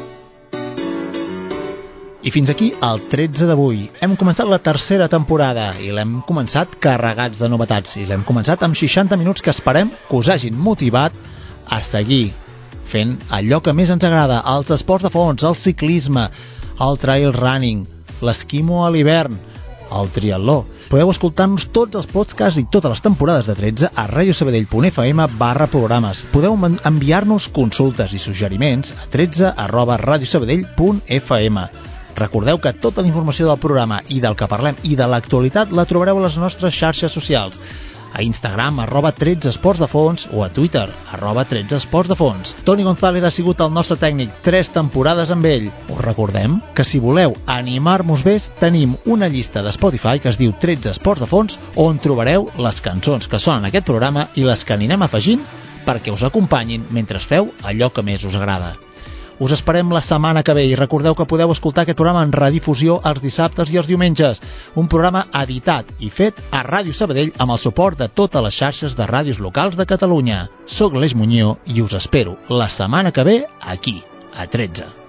I fins aquí el 13 d'avui. Hem començat la tercera temporada i l'hem començat carregats de novetats i l'hem començat amb 60 minuts que esperem que us hagin motivat a seguir fent allò que més ens agrada, els esports de fons, el ciclisme, el trail running, l'esquimo a l'hivern, el triatló. Podeu escoltar-nos tots els podcasts i totes les temporades de 13 a radiosabadell.fm/programes. Podeu enviar-nos consultes i suggeriments a 13@radiosabadell.fm. Recordeu que tota la informació del programa i del que parlem i de l'actualitat la trobareu a les nostres xarxes socials. A Instagram, @13esportsdefons, o a Twitter, @13esportsdefons. Toni González ha sigut el nostre tècnic 3 temporades amb ell. Us recordem que si voleu animar-nos més, tenim una llista de Spotify que es diu 13 Esports de Fons, on trobareu les cançons que sonen en aquest programa i les que anirem afegint perquè us acompanyin mentre feu allò que més us agrada. Us esperem la setmana que ve i recordeu que podeu escoltar aquest programa en redifusió els dissabtes i els diumenges. Un programa editat i fet a Ràdio Sabadell amb el suport de totes les xarxes de ràdios locals de Catalunya. Soc l'Aleix Muñoz i us espero la setmana que ve aquí, a 13.